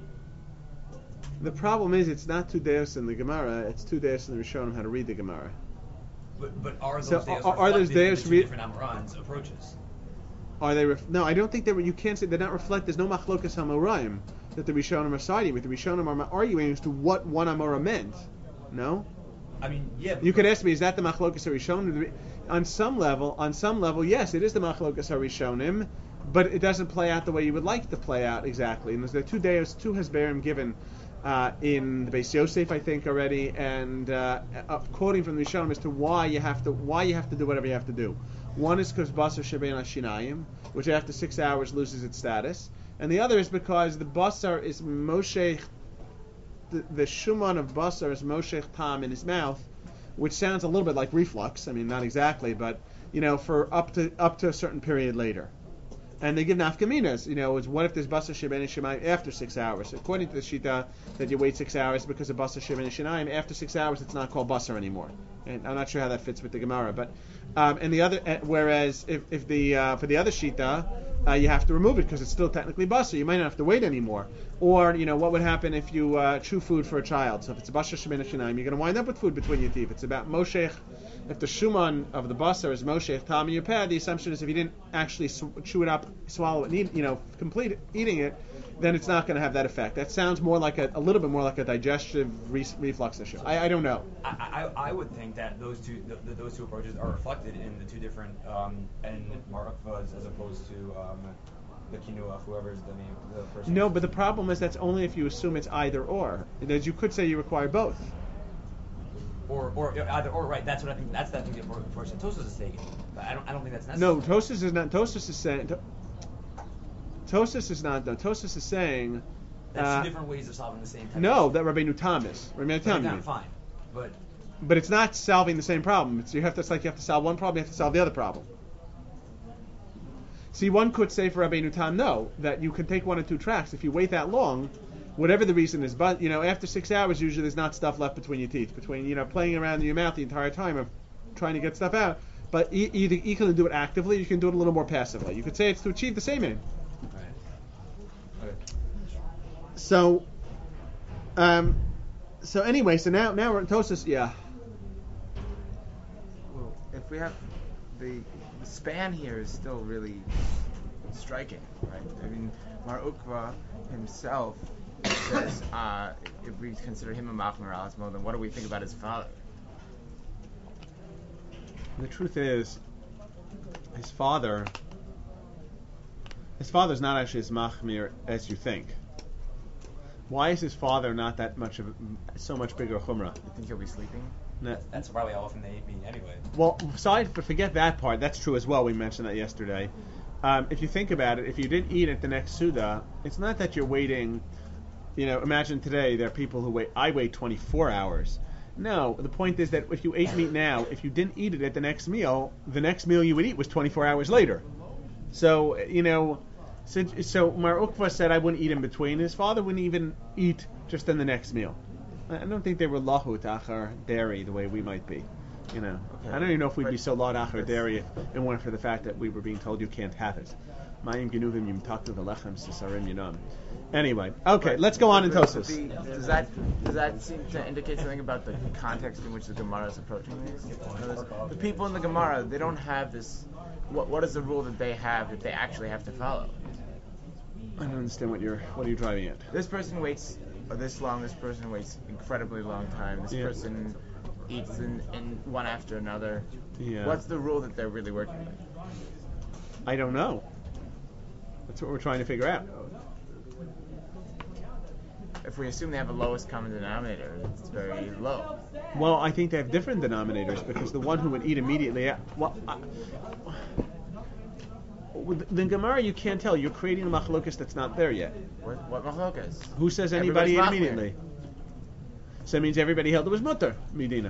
The problem is it's not two deos in the Gemara, it's two deos in the Rishonim how to read the Gemara. But but are those So, days are- are those reflected in days the two re- different Amoran's approaches? Are they? Ref- no, I don't think they were. You can't say they're not reflect. There's no machlokas hamoraim that the Rishonim are siding with. The Rishonim are arguing as to what one amora meant. No. I mean, yeah. You could ask me, is that the machlokas harishonim? On some level, on some level, yes, it is the machlokas harishonim, but it doesn't play out the way you would like it to play out exactly. And there's two days, two hasberim given uh, in the Beis Yosef, I think already, and uh, uh, quoting from the Rishonim as to why you have to why you have to do whatever you have to do. One is because basar shebein hashinayim, which after six hours loses its status, and the other is because the basar is moshech, the, the shuman of basar is moshech tam in his mouth, which sounds a little bit like reflux. I mean, not exactly, but you know, for up to up to a certain period later. And they give nafkaminas. You know, is what if there's basar shebein hashinayim after six hours? According to the shita, that you wait six hours because of basar shebein hashinayim. After six hours, it's not called basar anymore. And I'm not sure how that fits with the Gemara, but um, and the other, uh, whereas if, if the uh, for the other shita, uh, you have to remove it because it's still technically basar. You might not have to wait anymore. Or you know, what would happen if you uh, chew food for a child? So if it's basar shebein hashinayim, you're going to wind up with food between your teeth. It's about moshech. If the shuman of the basar is moshech tam in your pad, the assumption is if you didn't actually sw- chew it up, swallow it, and eat, you know, complete it, eating it, then it's not going to have that effect. That sounds more like a, a little bit more like a digestive re- reflux issue. I, I don't know. I, I I would think that those two th- th- those two approaches are reflected in the two different um, and marukvas as opposed to um, the kinua, whoever's the name the person. No, but the problem is that's only if you assume it's either or. As you could say you require both. Or or either or right. That's what I think. That's that thing the approach that Tosfos is taking. But I don't I don't think that's necessary. No, Tosfos is not. Tosfos is saying. To, Tosfos is not. No, Tosfos is saying. That's uh, two different ways of solving the same. Type No, of that Rabbeinu Tam is. Rabbeinu Tam. you Tam mean. fine, but But it's not solving the same problem. It's you have to. It's like you have to solve one problem. You have to solve the other problem. See, one could say for Rabbeinu Tam, no, that you can take one or two tracks. If you wait that long, whatever the reason is, but you know, after six hours, usually there's not stuff left between your teeth, between you know, playing around in your mouth the entire time of trying to get stuff out. But e- either you can do it actively, you can do it a little more passively. You could say it's to achieve the same aim. right. Okay. So, um, so anyway, so now now we're at Tosfos, yeah. Well, if we have the, the span here is still really striking, right? I mean, Mar Ukva himself says, uh, if we consider him a Machmer Alasmo, then what do we think about his father? The truth is, his father, his father's not actually as machmir as you think. Why is his father not that much of a, so much bigger chumrah? You think he'll be sleeping? No. That's probably how often they meet anyway. Well, aside, but forget that part. That's true as well. We mentioned that yesterday. Um, if you think about it, if you didn't eat at the next Suda, it's not that you're waiting. You know, imagine today there are people who wait. I wait twenty-four hours. No, the point is that if you ate meat now, if you didn't eat it at the next meal, the next meal you would eat was twenty-four hours later. So, you know, so, so Mar Ukva said I wouldn't eat in between. His father wouldn't even eat just in the next meal. I I don't think they were lahut achar dairy the way we might be. You know, Okay. I don't even know if we'd be But so lahut achar that's- dairy if it weren't for the fact that we were being told you can't have it. Mayim genuvim yim taktu v'lechem sisarim yinam. Anyway, okay, But- let's go on in but Tosfos. the- Does that does that seem to indicate something about the context in which the Gemara is approaching this? In other words, the people in the Gemara, they don't have this. What what is the rule that they have that they actually have to follow? I don't understand what you're what are you driving at. This person waits uh, this long. This person waits incredibly long time. This Yeah. person eats in, in one after another. Yeah. What's the rule that they're really working with? I don't know. That's what we're trying to figure out. If we assume they have a lowest common denominator, it's very low. Well, I think they have different denominators because the one who would eat immediately. Well, I, with the Gemara, you can't tell. You're creating a machlokas that's not there yet. What, what machlokas? Who says anybody ate Everybody's immediately? So that means everybody held it was mutter, Medina.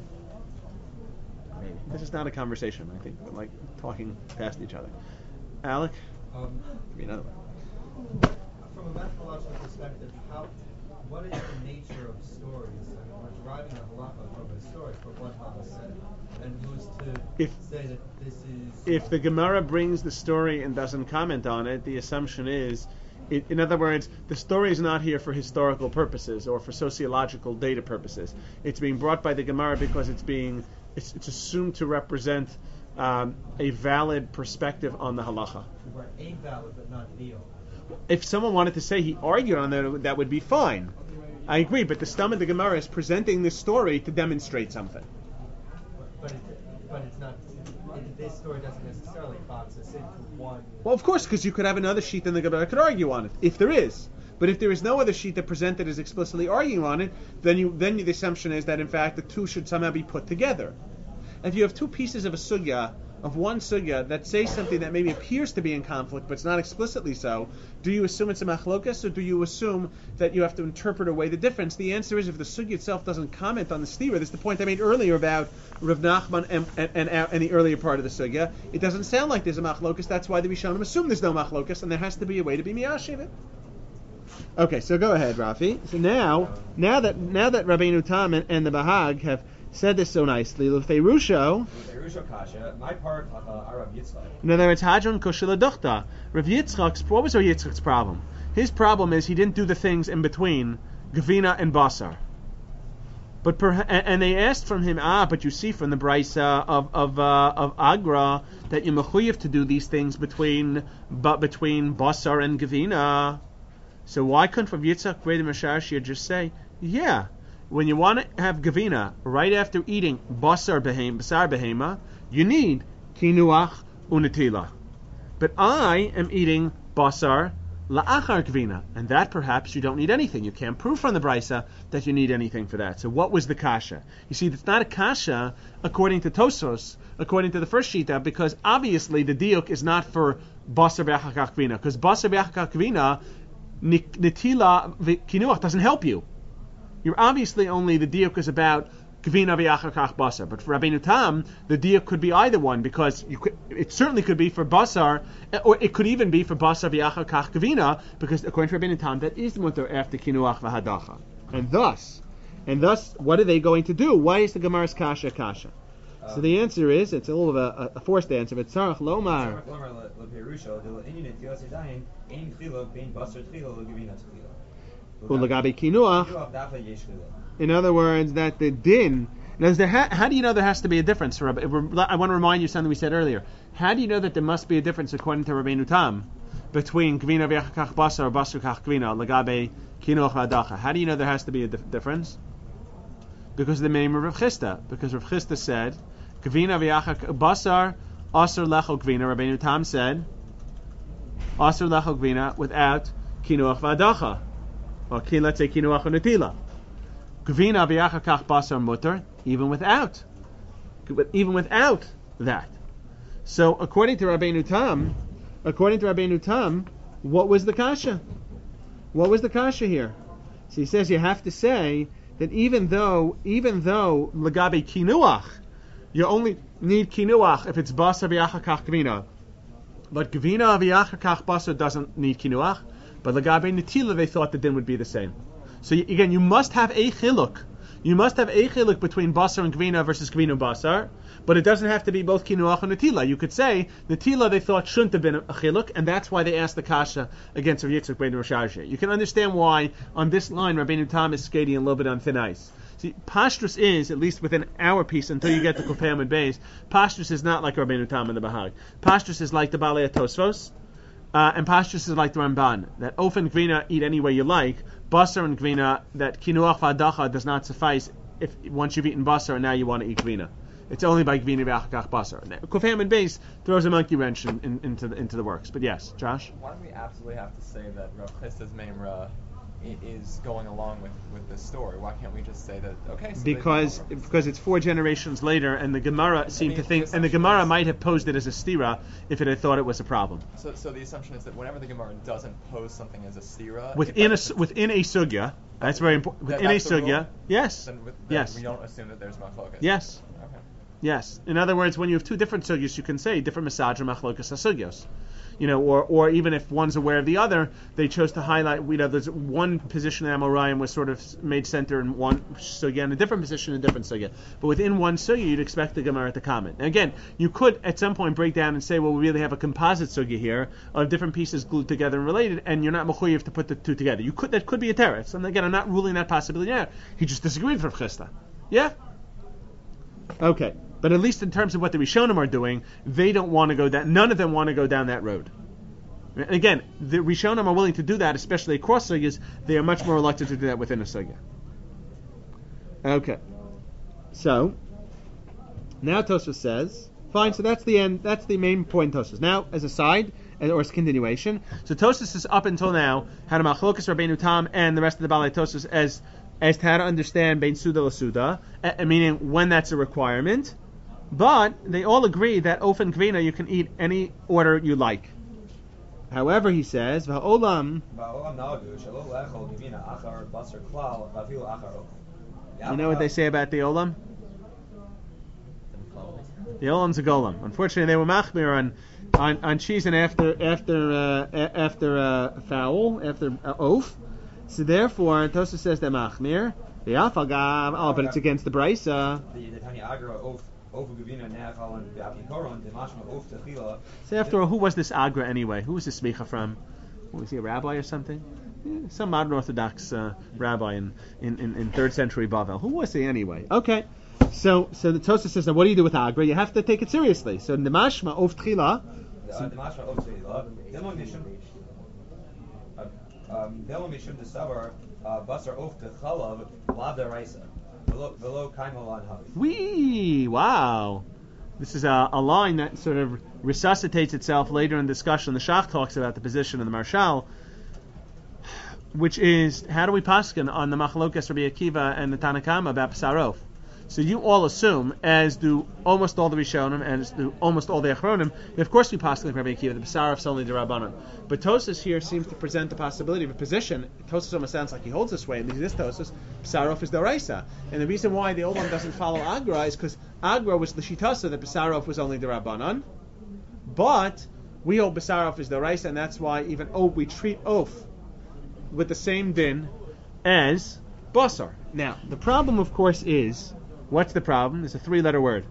Maybe. This is not a conversation, I think, but like talking past each other. Alec? Um, Give me another one. from a methodological perspective, how, what is the nature of stories? I mean, we're deriving a halacha from a story, from what Hava said. And who's to If- say that this is... If the Gemara brings the story and doesn't comment on it, the assumption is, it, in other words, the story is not here for historical purposes or for sociological data purposes. It's being brought by the Gemara because it's being it's, it's assumed to represent um, a valid perspective on the halacha. Right, a valid, but not the. If someone wanted to say he argued on that, that would be fine. I agree, but the stum of the Gemara is presenting this story to demonstrate something. But, it, but it's not... It, this story doesn't necessarily box us into one... Well, of course, because you could have another sheet in the Gemara that could argue on it, if there is. But if there is no other sheet that presented as explicitly arguing on it, then you then the assumption is that in fact the two should somehow be put together. If you have two pieces of a sugya, of one sugya, that say something that maybe appears to be in conflict, but it's not explicitly so, do you assume it's a machlokas, or do you assume that you have to interpret away the difference? The answer is, if the sugya itself doesn't comment on the stira, this is the point I made earlier about Rav Nachman and, and, and, and the earlier part of the sugya, it doesn't sound like there's a machlokas, that's why the Rishonim assume there's no machlokas, and there has to be a way to be miyashiv it. Okay, so go ahead, Rafi. So now, now that now that Rabbeinu Tam and, and the Bahag have said this so nicely, Lefeirusho, Lefeirusho kasha, my part uh, are Rav Yitzchak. in other words, Hadron Koshila Duchta. Rav Yitzchak's, what was Rav Yitzchak's problem? His problem is he didn't do the things in between Gavina and Basar. But per, and, and they asked from him, ah, but you see from the Brisa of of uh, of Agra that you're mechuyev to do these things between but between Basar and Gavina. So why couldn't Rav Yitzchak Greda Mashashia just say, yeah, when you want to have Gavina right after eating Basar Behem, Basar Behema, you need Kinuach Unatila. But I am eating Basar La'achar Gavina, and that perhaps you don't need anything. You can't prove from the Brisa that you need anything for that. So what was the kasha? You see, it's not a kasha according to Tosos, according to the first shita, because obviously the diuk is not for Basar Be'achar Gavina, because Basar Be'achar Gavina Nitila Kinuach doesn't help you. You're obviously only the diuk is about Gvina v'yachar kach basar, but for Rabbeinu Tam, the diuk could be either one, because you could, it certainly could be for basar, or it could even be for basar v'yachar kach Gvina, because according to Rabbeinu Tam, that is mutter after Kinuach v'hadacha. And thus, and thus, what are they going to do? Why is the Gemara's kasha kasha? So the answer is, it's a little bit of a, a forced answer, but Tzarech Lomar. Ulagabi Kinuach. In other words, that the din. Now, there ha, how do you know there has to be a difference? I want to remind you something we said earlier. How do you know that there must be a difference according to Rabbeinu Tam between Gvina v'yachar basar or basar kach Gvina lagabe Kinuach v'adacha? How do you know there has to be a dif- difference? Because of the name of Rav Chisda. Because Rav Chisda said, Gvina v'yachar basar asar lechol Gvina. Rabbeinu Tam said, asar lechol Gvina without Kinuach v'adacha. Or let's say Kinuach v'natila. Gvina v'yachar kach basar mutter, even without, even without that. So according to Rabbeinu Tam, according to Rabbeinu Tam, what was the kasha? What was the kasha here? So he says you have to say that even though, even though lagabe kinuach, you only need kinuach if it's basar v'yachar kach gvina, but gvina v'yachar kach basar doesn't need kinuach. But lagabe netila, they thought the din would be the same. So you, again, you must have a chiluk. You must have a chiluk between basar and gvina versus gvina and basar, but it doesn't have to be both kinuach and netila. You could say netila they thought shouldn't have been a chiluk, and that's why they asked the kasha against Rav Yitzchak ben Roshashe. You can understand why on this line Rabbeinu Tam is skating a little bit on thin ice. See, Pashtus is, at least within our piece, until you get to Kufayim and Beis, Pashtus is not like Rabbeinu Tam and the Bahag. Pashtus is like the Balei Tosfos, uh, and Pashtus is like the Ramban, that ofen gvina eat any way you like, basar and gvina, that kinuach v'adacha does not suffice if once you've eaten basar and now you want to eat gvina. It's only by gvina v'achakach basar. Kufam and base throws a monkey wrench in, in, into the into the works. But yes, Josh. Why do we absolutely have to say that Rav Chisda's Memra is going along with, with this story? Why can't we just say that, okay, so because because it's four generations later, and the Gemara seemed to think, and the Gemara might have posed it as a stira if it had thought it was a problem. So, so the assumption is that whenever the Gemara doesn't pose something as a stira, within a within a sugya, that's very important. Within a sugya, yes, then with, then yes, we don't assume that there's machlokas. yes, Okay. yes. In other words, when you have two different sugyas, you can say different masaj or machlokas sugyos. You know, or, or even if one's aware of the other, they chose to highlight. You know, there's one position in Amoraim was sort of made center in one sugya, and a different position in a different sugya. But within one sugya, you'd expect the Gemara to comment. And again, you could at some point break down and say, well, we really have a composite sugya here of different pieces glued together and related, and you're not mechuyev to put the two together. You could that could be a teretz. And again, I'm not ruling that possibility out. He just disagreed with Rav Chisda. Yeah. Okay. But at least in terms of what the Rishonim are doing, they don't want to go down. None of them want to go down that road. And again, the Rishonim are willing to do that, especially across sugyas. They are much more reluctant to do that within a sugya. Okay. So now Tosfos says, fine. So that's the end. That's the main point. Tosfos. Now, as a side or as a continuation, so Tosfos is up until now had a machlokas Rabbeinu Tam and the rest of the Balei Tosfos as as to how to understand bein suda l'suda, uh, meaning when that's a requirement. But they all agree that ofen gvina you can eat any order you like. However, he says, "Va'olam." You know what they say about the olam? The olam's a golem. Unfortunately, they were machmir on on, on cheese and after after uh, after uh, fowl after uh, oaf. So therefore, Tosfos says they're machmir. The afagam. Oh, but it's against the brisa. The Tanya Agra oaf. So after all, who was this Agra anyway? Who was this smicha from? Was he a rabbi or something? Yeah, some modern Orthodox uh, rabbi in, in, in, in third century Bavel. Who was he anyway? Okay, so so the Tosfos says, now what do you do with Agra? You have to take it seriously. So the mashma of tchila. The mashma of tchila. Demo mishum de savar basar of techalav lav deraisa. Wee! Wow! This is a, a line that sort of resuscitates itself later in discussion. The Shach talks about the position of the Marshal, which is, how do we paskin on the Machlokas Rabbi Akiva and the Tanakama about Psarof? So you all assume, as do almost all the Rishonim, and as do almost all the Achronim, that of course we paskin like Rabbi Akiva, the Psarof's only the Rabbanon. But Tosfos here seems to present the possibility of a position. Tosfos almost sounds like he holds this way, and this Tosfos, Psarof is the Raisa. And the reason why the Olam doesn't follow Agra is because Agra was the Shitasa, that Psarof was only the Rabbanon. But we hold Psarof is the Raisa, and that's why even oh, we treat Oaf with the same din as Basar. Now, the problem, of course, is, what's the problem? It's a three-letter word.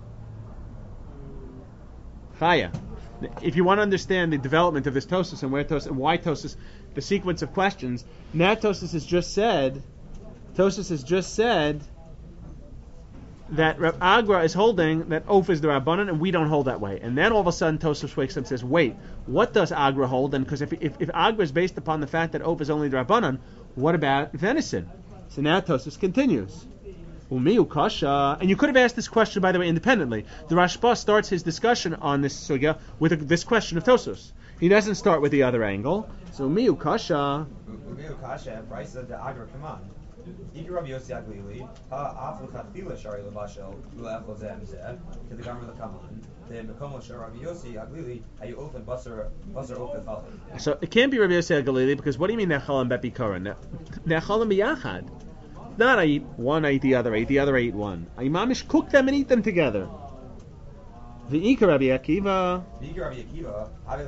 Chaya. If you want to understand the development of this Tosfos and where Tosfos and why Tosfos, the sequence of questions, now Tosfos has just said, Tosfos has just said that Rav Agra is holding that Oaf is the Rabbanon, and we don't hold that way. And then all of a sudden Tosfos wakes up and says, wait, what does Agra hold? And because if, if if Agra is based upon the fact that Oaf is only the Rabbanon, what about venison? So now Tosfos continues. Umiu kasha, and you could have asked this question, by the way, independently. The Rashba starts his discussion on this sugya with a, this question of Tosfos. He doesn't start with the other angle. So umiu kasha. Umiu kasha, brisa de Agra kaman. Ikar Rabbi Yossi Aglili, ha af lechatchila shari levashel uleachol zeh mzeh to the Gamar lekaman. Then mekomo shar Rabbi Yossi Aglili hayu ofen basar basar ofen chalin. So it can't be Rabbi Yossi Aglili because what do you mean nechalim bet bikaron? Nechalim biyachad. Not I eat one, I eat the other, I eat the other, I eat one. I mamish cook them and eat them together. The Ikar Rabbi Akiva. The Ikar Rabbi Akiva.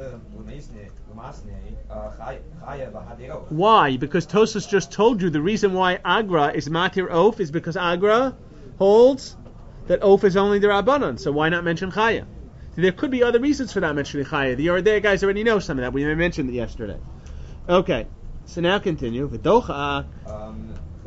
Why? Because Tosfos just told you the reason why Agra is matir Oaf is because Agra holds that Oaf is only the Rabbanon. So why not mention Chaya? There could be other reasons for not mentioning Chaya. The Yordei guys already know some of that. We mentioned it yesterday. Okay, so now continue. V'docha. Um.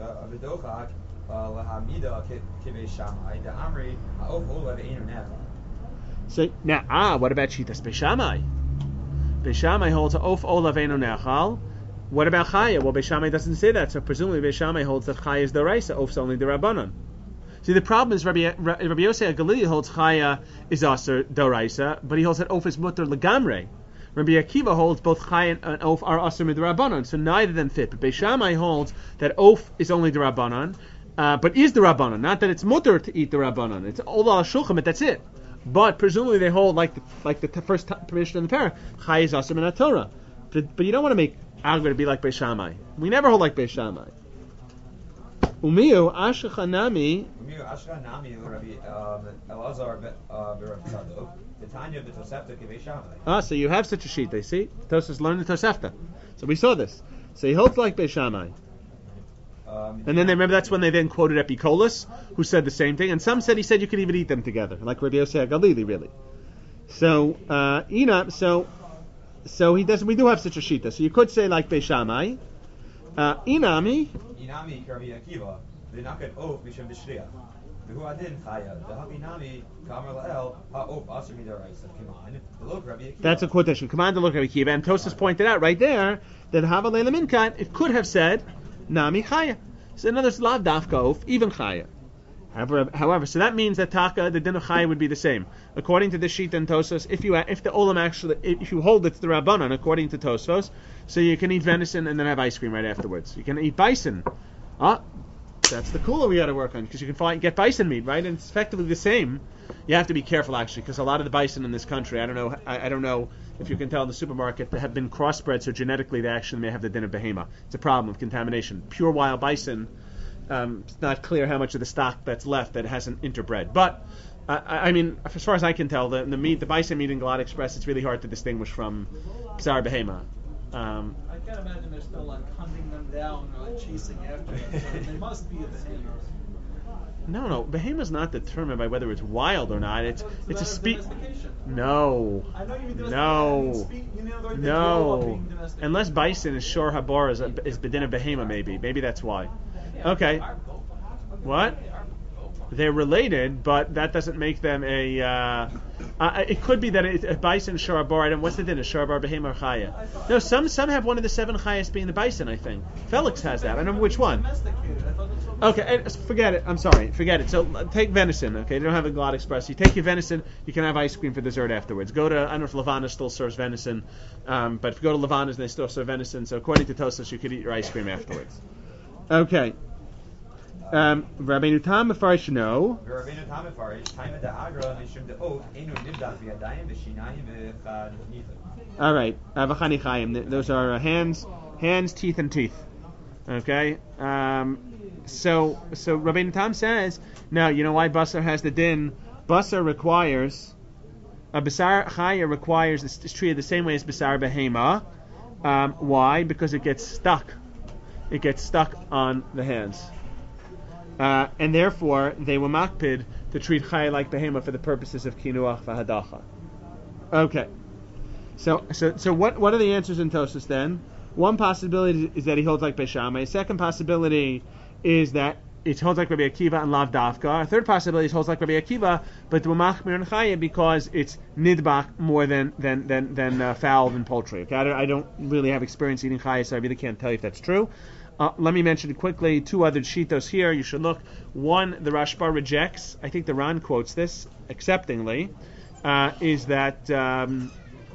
So now, ah, what about Shitas Beishamai? Beishamai holds a Oaf Olav Eino Nechal. What about Chaya? Well, Beishamai doesn't say that, so presumably Beishamai holds that Chaya is the Raisa, Oaf's only the Rabbanon. See, the problem is Rabbi Rabbi Yosei HaGalili holds Chaya is Aser Doraisa, but he holds that Oaf is Mutter Legamre. Rabbi Akiva holds both Chaya and Oaf are Aser Midrabanan, so neither of them fit. But Beis Shammai holds that Oaf is only the Rabbanan, uh, but is the Rabbanan, not that it's Mutter to eat the Rabbanan. It's all al Shulchan, but that's it. But presumably they hold like the, like the t- first t- permission in the parah, Chaya is Aser Min Torah. But, but you don't want to make Agra to be like Beis Shammai. We never hold like Beis Shammai. Umiu Ashachanami. Umiu Ashachanami Rabbi Elazar B'Rav Tzadok. The Tanya of the Tosefta K'Beis Shammai. Ah, so you have such a sheet. They see Tosfos learned the Tosefta. So we saw this. So he holds like Beis Shammai. Um, and then they remember that's when they then quoted Epikolos, who said the same thing. And some said he said you could even eat them together, like Rabbi Yosei HaGalili, really. So uh, Ina, so so he does. We do have such a shita. So you could say like Beis Shammai. Uh, Inami. Inami Rabbi Akiva. V'naket Oaf Mishum B'Shriach. V'hu Adin Chaya. V'havi Nami Kamer La'el Ha'Oaf Aser Midaraisa. Kiman. V'lok Rabbi Akiva. That's a quotation. Come on, to look Rabbi Akiva. And Tosfos pointed out right there that Hava Leila Minkat. It could have said Nami Chaya. So in other words, Lav Dafka Oaf, even Chaya. However, however, so that means that Taka, the din of Chaya would be the same. According to the sheet and Tosfos, if you if the Olam actually, if you hold it's the Rabbanan, according to Tosfos, so you can eat venison and then have ice cream right afterwards. You can eat bison. Ah, that's the cooler we got to work on, because you can find get bison meat, right? And it's effectively the same. You have to be careful actually, because a lot of the bison in this country, I don't know, I, I don't know if you can tell in the supermarket, they have been crossbred, so genetically they actually may have the din of behema. It's a problem of contamination. Pure wild bison. Um, it's not clear how much of the stock that's left that hasn't interbred. But, uh, I mean, as far as I can tell, the, the meat, the bison meat in Galad Express, it's really hard to distinguish from B'sar Behema. Um, I can't imagine they're still like hunting them down or like chasing after them. So they must be a behema. no, no, Behema's not determined by whether it's wild or not. It's So it's a that is speed. domestication. No. I know you mean domestication. No. I mean speak, you know, they grow up No. being domesticated. Unless bison is Shor Habar is, a, is Bedin of Behema, maybe. Maybe that's why. Okay. What? They're related, but that doesn't make them a. Uh, uh, it could be that it, a bison sharabar. I don't. What's the din? A sharabar behema or chaya? No, some some have one of the seven chayas being the bison. I think Felix has that. I don't know which one. Domesticated. I thought that's what Okay, uh, forget it. I'm sorry, forget it. So uh, take venison. Okay, they don't have a Glad Express. You take your venison. You can have ice cream for dessert afterwards. Go to I don't know if Levana still serves venison, um, but if you go to Levana's, they still serve venison. So according to Tosfos, you could eat your ice cream afterwards. Okay. Um, Rabbeinu Tam Mefarish no. Rabbeinu Tam Mefarish, time of the Agra, Mishum the Oaf, Enu Nibdak V'Yadayim V'Shinayim V'Chad Nitha. All right, Avachani Chayim. Those are uh, hands, hands, teeth, and teeth. Okay. Um, so, so Rabbeinu Tam says, no, you know why Basar has the din? Basar requires a Basar Chaya requires this is treated the same way as Basar Behema. Um, why? Because it gets stuck. It gets stuck on the hands. Uh, and therefore, they were makpid to treat Chaya like Behema for the purposes of Kinuach V'Hadacha. Okay. So, so, so what, what are the answers in Tosfos then? One possibility is that he holds like Beis Shammai. A second possibility is that it holds like Rabbi Akiva and Lav Dafka. A third possibility is holds like Rabbi Akiva, but to Machmir and Chaya because it's nidbach more than than than, than uh, fowl than poultry. Okay, I don't, I don't really have experience eating Chaya, so I really can't tell you if that's true. Uh, let me mention quickly two other shitos here. You should look. One, the Rashba rejects. I think the Ran quotes this acceptingly. Uh, is that um,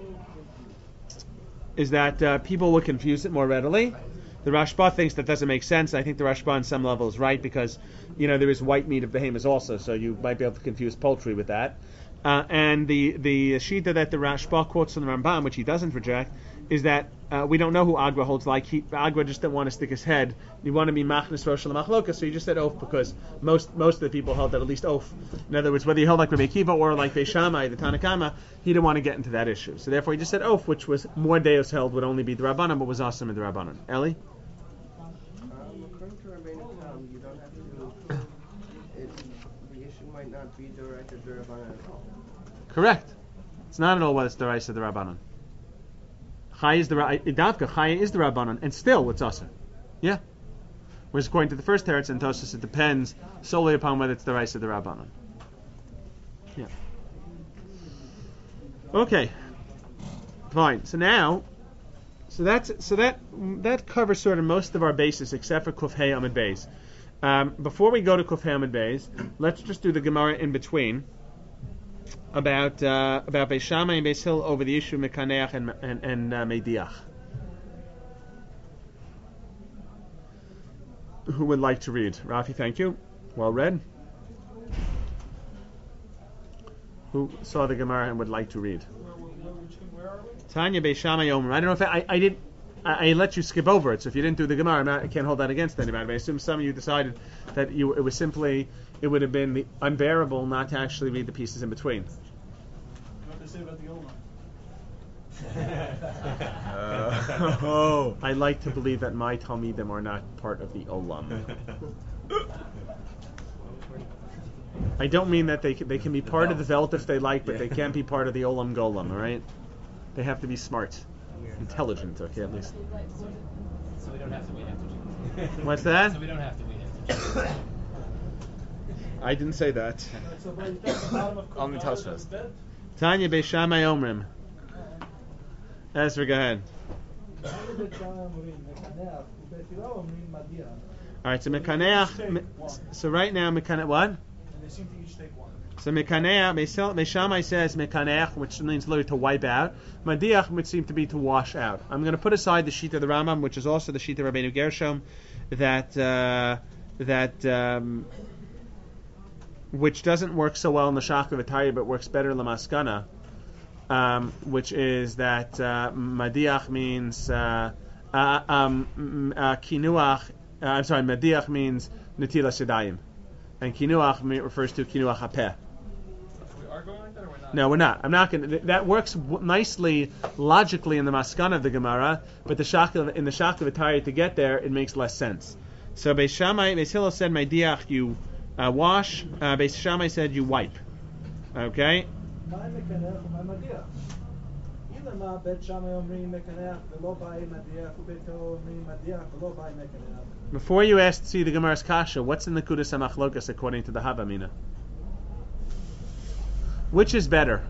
is that uh, people would confuse it more readily. The Rashba thinks that doesn't make sense. I think the Rashba on some level is right because you know there is white meat of behemoths also, so you might be able to confuse poultry with that. Uh, and the the shita that the Rashba quotes from the Rambam, which he doesn't reject, is that uh, we don't know who Agra holds like. He, Agra just didn't want to stick his head. You want to be machnis rosh l'machloka, so he just said oaf because most most of the people held that at least oaf. In other words, whether he held like Rabbi Akiva or like Beis Shammai, the Tanakama, he didn't want to get into that issue. So therefore, he just said oaf, which was more deos held would only be the Rabbanan, but was awesome in the Rabbanan. Eli? Um, according to Rabbeinu Tam, you don't have to. It, the issue might not be direct or Rabbanan at all. Correct. It's not at all whether it's the Raisa or the Rabbanan. Chaya is the Idavka. Chaya is the Rabbanan, and still it's Asa. Yeah. Whereas according to the first teretz and Tosfos, it depends solely upon whether it's the Raisa or the Rabbanan. Yeah. Okay. Fine. So now, so that's so that that covers sort of most of our bases except for Kuf Hey Amid Beis. Um, before we go to Kuf Hamid Beis, let's just do the Gemara in between about uh, about Beis Shammai and Beis Hillel over the issue of Mekaneach and and, and uh, Mediach. Who would like to read? Rafi, thank you. Well read. Who saw the Gemara and would like to read? Where, where, which, where are we? Tanya Beis Shammai Omer. I don't know if I, I, I did. I, I let you skip over it, so if you didn't do the Gemara, I'm not, I can't hold that against anybody. But I assume some of you decided that you it was simply it would have been the unbearable not to actually read the pieces in between. What they say about the old one? Uh, oh, I like to believe that my Talmidim are not part of the Olam. I don't mean that they can, they can be part of the Velt if they like, but they can't be part of the Olam Golem, all right? They have to be smart, intelligent, okay, at least. So we don't have to wait after. What's that? So we don't have to wait after. I didn't say that. Alright, so by the bottom of Only Kuf Tosfos. Daled is bed? Tanya Beis Shammai Omrim. Ezra, go ahead. All right, so Mekaneach. So right now, Mekaneach, what? And they seem to each take one. So Mekaneach, Beis Shammai says Mekaneach, which means literally to wipe out. Madiach would seem to be to wash out. I'm going to put aside the sheet of the Rambam, which is also the sheet of Rabbeinu Gershom, that uh, that um, which doesn't work so well in the Shach of Atari, but works better in the Maskana. Um, which is that uh, Madiach means uh, uh, um, uh, Kinuach. Uh, I'm sorry, Madiach means Netilas Yadayim, and Kinuach refers to Kinuach HaPeh. We are going like that, or we're not? No, we're not. I'm not going to. That works w- nicely, logically in the Maskana of the Gemara, but the Shach of, in the Shach of Atari to get there, it makes less sense. So Beis Shammai, Beis Hillel said Madiach, you uh, wash. Uh, Beis Shammai said you wipe. Okay. מה מקנח ומה מדיח? אילמה בית שמאי אומרים מקנח ולא באי מדיח ובית הלל אומרים מדיח ולא באי מקנח. Before you ask to see the Gemara's Kasha, what's in the Kudas HaMachlokas according to the Havamina? Which is better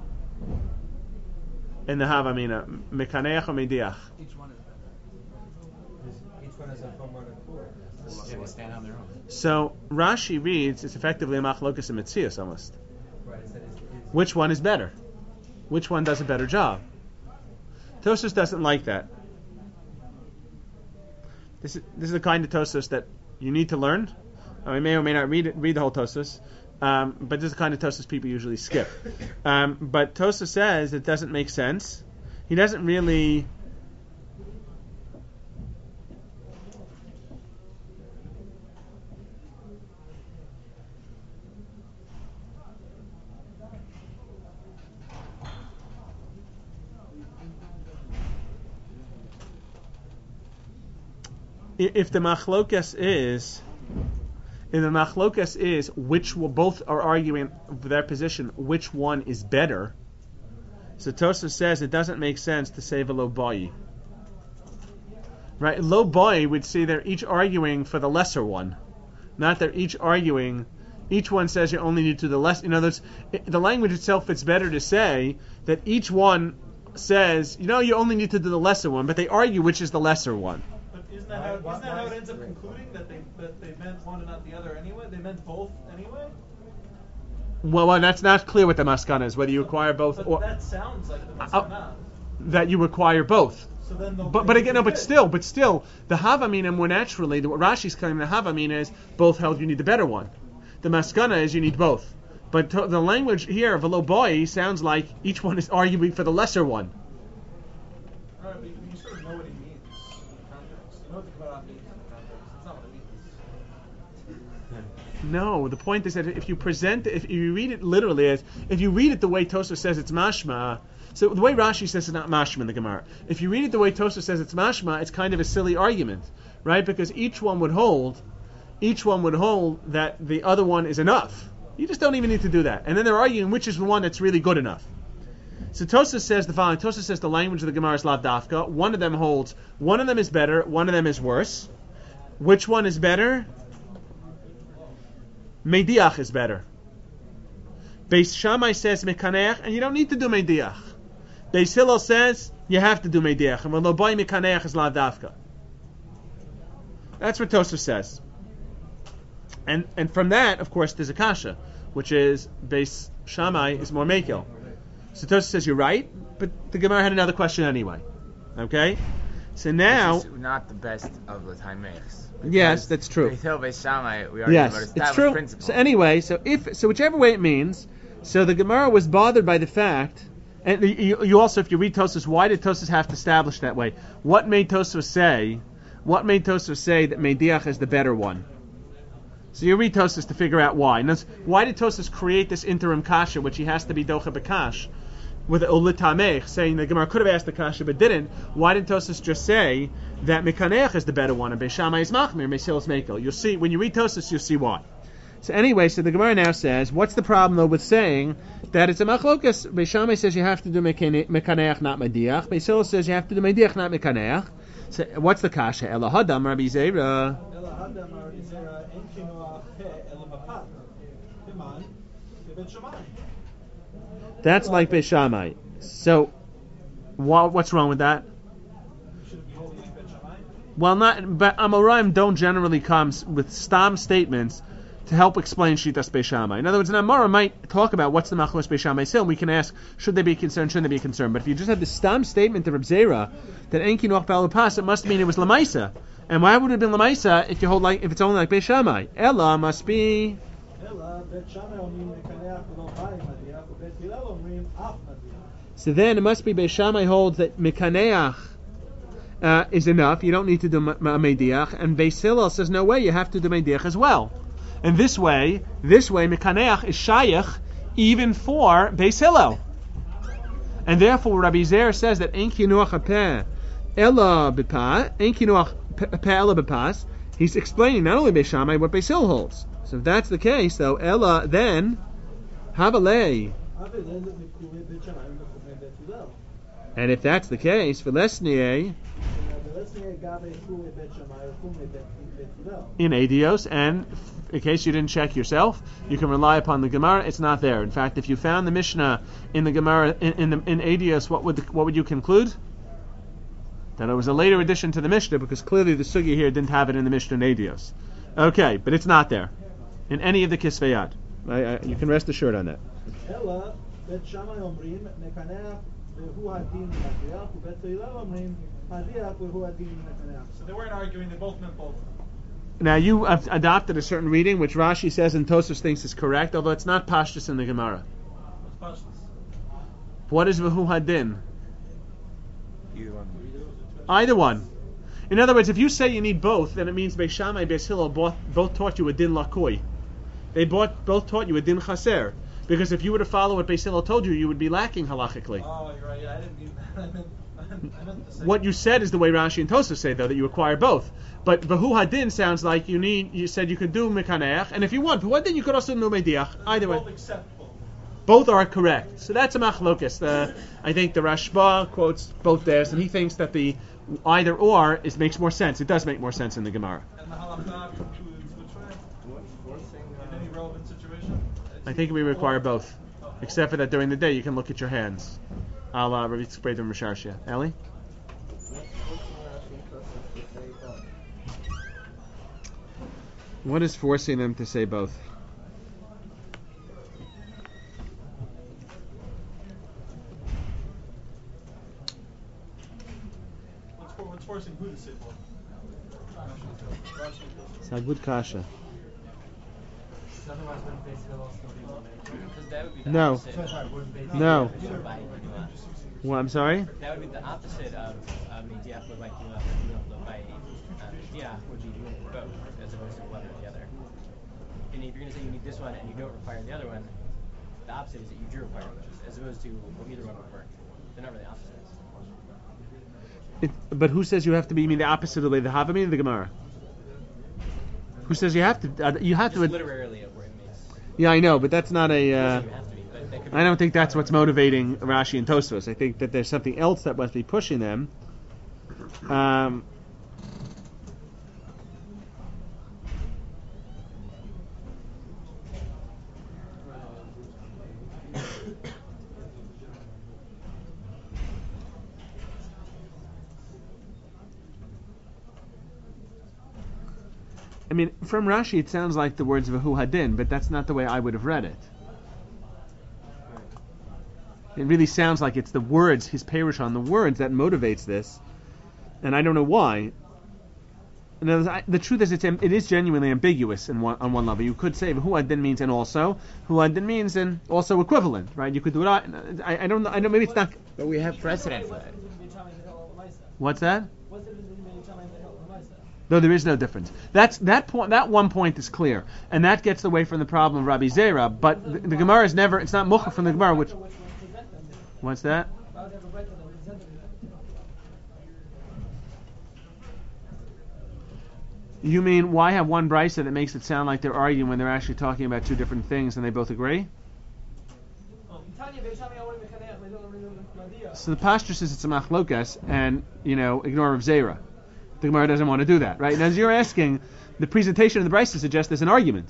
in the Havamina, Mekaneach or Mediach? Each one is better. Each one has a form and a core. Yeah, they stand on their own. So Rashi reads it's effectively a Machlokas and Metzias almost. Right, it's, it's, it's Which one is better? Which one does a better job? Tosfos doesn't like that. This is this is the kind of Tosfos that you need to learn. I may or may not read it, read the whole Tosfos, um, but this is the kind of Tosfos people usually skip. Um, but Tosfos says it doesn't make sense. He doesn't really. If the machlokas is, if the machlokas is which will, both are arguing their position, which one is better. So Tosfos says it doesn't make sense to say v'lo boi. Right, lo boi would say they're each arguing for the lesser one, not they're each arguing. Each one says you only need to the less. In other words, the language itself, it's better to say that each one says, you know, you only need to do the lesser one, but they argue which is the lesser one. Isn't that, how, isn't that how it ends up concluding that they that they meant one and not the other anyway? They meant both anyway. Well, well that's not clear what the maskana is. Whether you require both But or that sounds like the uh, maskana. that you require both. So then they'll But but again, no, but still, but still, the havamina more naturally. The, what Rashi's claiming the havamina is both held. You need the better one. The maskana is you need both. But to, the language here, v'lo boi, sounds like each one is arguing for the lesser one. All right, but you, you sort of know what he means in context. You know what the Gemara means in context. It's not what it means. No, the point is that if you present, if you read it literally as, if you read it the way Tosfos says it's mashma, so the way Rashi says it's not mashma in the Gemara. If you read it the way Tosfos says it's mashma, it's kind of a silly argument, right? Because each one would hold, each one would hold that the other one is enough. You just don't even need to do that. And then they're arguing which is the one that's really good enough. So Tosfos says the following. Tosfos says the language of the Gemara is lav dafka. One of them holds, one of them is better, one of them is worse. Which one is better? Mediach is better. Beis Shammai says mekaneach, and you don't need to do mediach. Beis Hillel says you have to do mediach, and v'lo boi mekaneach is lav dafka. That's what Tosfos says. And and from that, of course, there's a kasha, which is Beis Shammai is more mekel. So Tosfos says you're right, but the Gemara had another question anyway. Okay, so now This is not the best of the Taimechs. yes, that's true. Beis Beis Shammai, we already Yes, have an it's established true. principle. So anyway, so if so, whichever way it means, so the Gemara was bothered by the fact, and you, you also, if you read Tosfos, why did Tosfos have to establish that way? What made Tosfos say? What made Tosfos say that Mediach is the better one? So you read Tosfos to figure out why. And that's, why did Tosfos create this interim kasha, which he has to be docha b'kash, with ulitamech, saying the Gemara could have asked the kasha but didn't? Why didn't Tosfos just say that Mekaneach is the better one and Beis Shammai is machmir, Beis Hillel is mekel? You'll see when you read Tosfos, you'll see why. So anyway, so the Gemara now says, what's the problem though with saying that it's a machlokas? Beis Shammai says you have to do Mekaneach, not Mediach. Beis Hillel says you have to do Mediach, not Mekaneach. So what's the kasha? Ela hadam Rabbi Zera. That's like Beis Shammai. So, wha- what's wrong with that? Well, not, but Amoraim don't generally come with stam statements to help explain Shitas Beis Shammai. In other words, an Amora might talk about what's the Machlos Beis Shammai still, and we can ask, should they be concerned, shouldn't they be concerned? But if you just have the stam statement of Reb Zera that Ein Kinuach Ba'al Pas, it must mean it was Lamaisa. And why would it have been Lamaisa if you hold like if it's only like Beis Shammai? Ella must be. So then it must be Beis Shammai holds that Mekaneach uh, is enough. You don't need to do Mediach. And Beis Hillel says no way. You have to do Mediach as well. And this way, this way Mekaneach is Shayach even for Beis Hillel. And therefore Rabbi Zer says that Ein Kinuach Hapeh Ella B'Pas, Ein Kinuach Hapeh Ella B'Pas. He's explaining not only Beis Shammai what Beis Hillel holds. So if that's the case, though, Ella then Havalei. And if that's the case, for Lesnier in Adios, and in case you didn't check yourself, you can rely upon the Gemara. It's not there. In fact, if you found the Mishnah in the Gemara in in, the, in Adios, what would the, what would you conclude? That it was a later addition to the Mishnah, because clearly the Sugya here didn't have it in the Mishnah in Adios. Okay, but it's not there in any of the Kisvei Yad. You can rest assured on that. So they weren't arguing, they both meant both. Now you have adopted a certain reading, which Rashi says and Tosfos thinks is correct, although it's not pashtus in the Gemara. What's pashtus? What is v'hu hadin? Either one. Either one. In other words, if you say you need both, then it means Beis Shammai, Beis Hillel both, both taught you a din lakui. They both, both taught you a din chaser. Because if you were to follow what Beis Hillel told you, you would be lacking halachically. Oh, you're right. Yeah, I didn't mean that. I meant, I meant to say What you said is the way Rashi and Tosfos say, though, that you acquire both. But V'hu Hadin sounds like you need. You said you could do Mekaneach, and if you want V'hu Hadin, you could also do Mediach. Either way, both accept both. both are correct. So that's a machlokas. The I think the Rashba quotes both theirs, and he thinks that the either or is makes more sense. It does make more sense in the Gemara. And the halakha includes which way? In any relevant situation? I think we require both, except for that during the day you can look at your hands. I'll uh, Rabbi Tzipray to Misharshia. Ellie? What is forcing them to say both? What's, for, what's forcing who to say both? It's a good kasha. Otherwise, wouldn't Beis Hillel still be more meaningful? Because that would be the No. opposite. Sorry, sorry, wouldn't Beis No. Hillel- By Kinuach. Well, I'm sorry? That would be the opposite of uh, Mediach by Kinuach, Kinuach by Mediach would be doing both, as opposed to one or the other. And if you're going to say you need this one and you don't require the other one, the opposite is that you do require both, as opposed to well, either one would work. They're not really opposites. It, but who says you have to be? You mean the opposite of the way the Havamim or the Gemara? Who says you have to? Uh, you have Just to. literally of where it makes. Yeah, I know, but that's not a. Uh, You have to be, but that could be I don't think that's what's motivating Rashi and Tosfos. I think that there's something else that must be pushing them. Um, I mean, from Rashi it sounds like the words of Hu Hadin, but that's not the way I would have read it. It really sounds like it's the words, his perush on the words, that motivates this, and I don't know why. In other words, I, the truth is, it's it is genuinely ambiguous in one, on one level. You could say Hu Hadin means and also, Hu Hadin means and also equivalent, right? You could do it. I, I don't know. I know. Maybe it's not. But we have precedent for that. What's that? No, there is no difference. That's that point. That one point is clear, and that gets away from the problem of Rabbi Zera. But the, the Gemara is never. It's not muchah from the Gemara. Which. What's that? You mean why have one brisa that makes it sound like they're arguing when they're actually talking about two different things and they both agree? So the pastor says it's a machlokas, and you know, ignore Rav Zera. The Gemara doesn't want to do that, right? And as you're asking, the presentation of the brisa suggests there's an argument.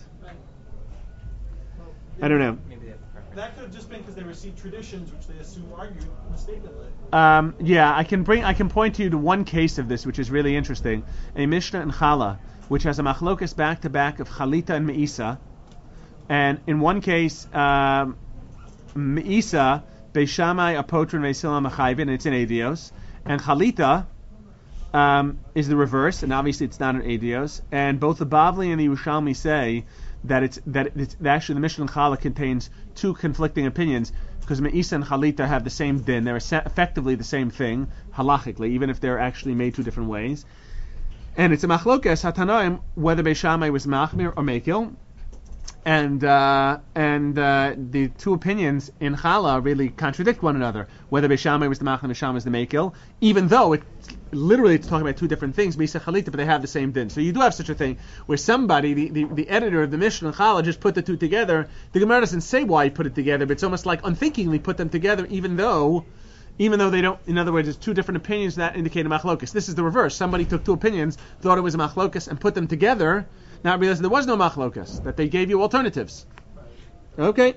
I don't know. That could have just been because they received traditions which they assume argued mistakenly. Um, yeah, I can bring, I can point to you to one case of this which is really interesting. A Mishnah in Chala, which has a machlokas back to back of Chalita and Meisa, and in one case, um, Meisa Beishamai Apotron Veisilam Achayvin, and it's in Adios, and Chalita um, is the reverse, and obviously it's not in Adios, and both the Bavli and the Yerushalmi say that it's that it's that actually the Mishnah in Chala contains two conflicting opinions, because Meisa and Chalita have the same din. They're effectively the same thing, halachically, even if they're actually made two different ways. And it's a machlokas hatanoim whether Beis Shammai was machmir or mekil, and uh, and uh, the two opinions in Chala really contradict one another. Whether Beis Shammai was the machmir, Beis Shammai was the mekil, even though it literally it's talking about two different things, Meisa Chalita, but they have the same din. So you do have such a thing where somebody, the, the, the editor of the Mishnah in Chala, just put the two together. The Gemara doesn't say why he put it together, but it's almost like unthinkingly put them together, even though, even though they don't. In other words, it's two different opinions that indicate a machlokas. This is the reverse. Somebody took two opinions, thought it was a machlokas, and put them together, not realizing there was no machlokas, that they gave you alternatives. Okay.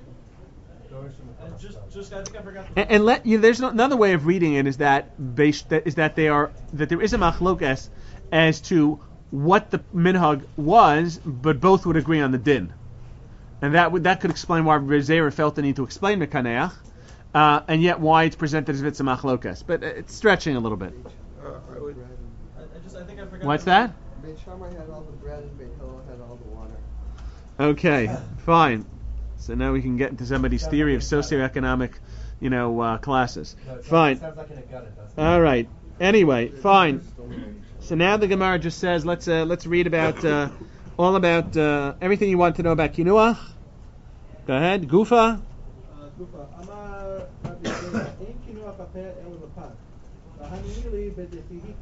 And just, just I think I forgot. And, and let you. There's no, another way of reading it is that based, that is that they are that there is a machlokas as to what the minhag was, but both would agree on the din, and that would that could explain why Rav Zera felt the need to explain mekaneach, uh, and yet why it's presented as if it's a machlokas. But it's stretching a little bit. Uh, I, would, I, I just I think I forgot. What's that? Beit Shammai had all the bread and Beit Hillel had all the water. Okay, fine. So now we can get into somebody's theory of socioeconomic, you know, uh, classes. No, it Fine. sounds like in a gut, it does. All right. Anyway, fine. So now the Gemara just says, let's uh, let's read about uh, all about uh, everything you want to know about kinuach. Go ahead, Gufa. Gufa. Amar Rabbi Zera, ein kinuach aper el lepat. V'hanili bedefiten.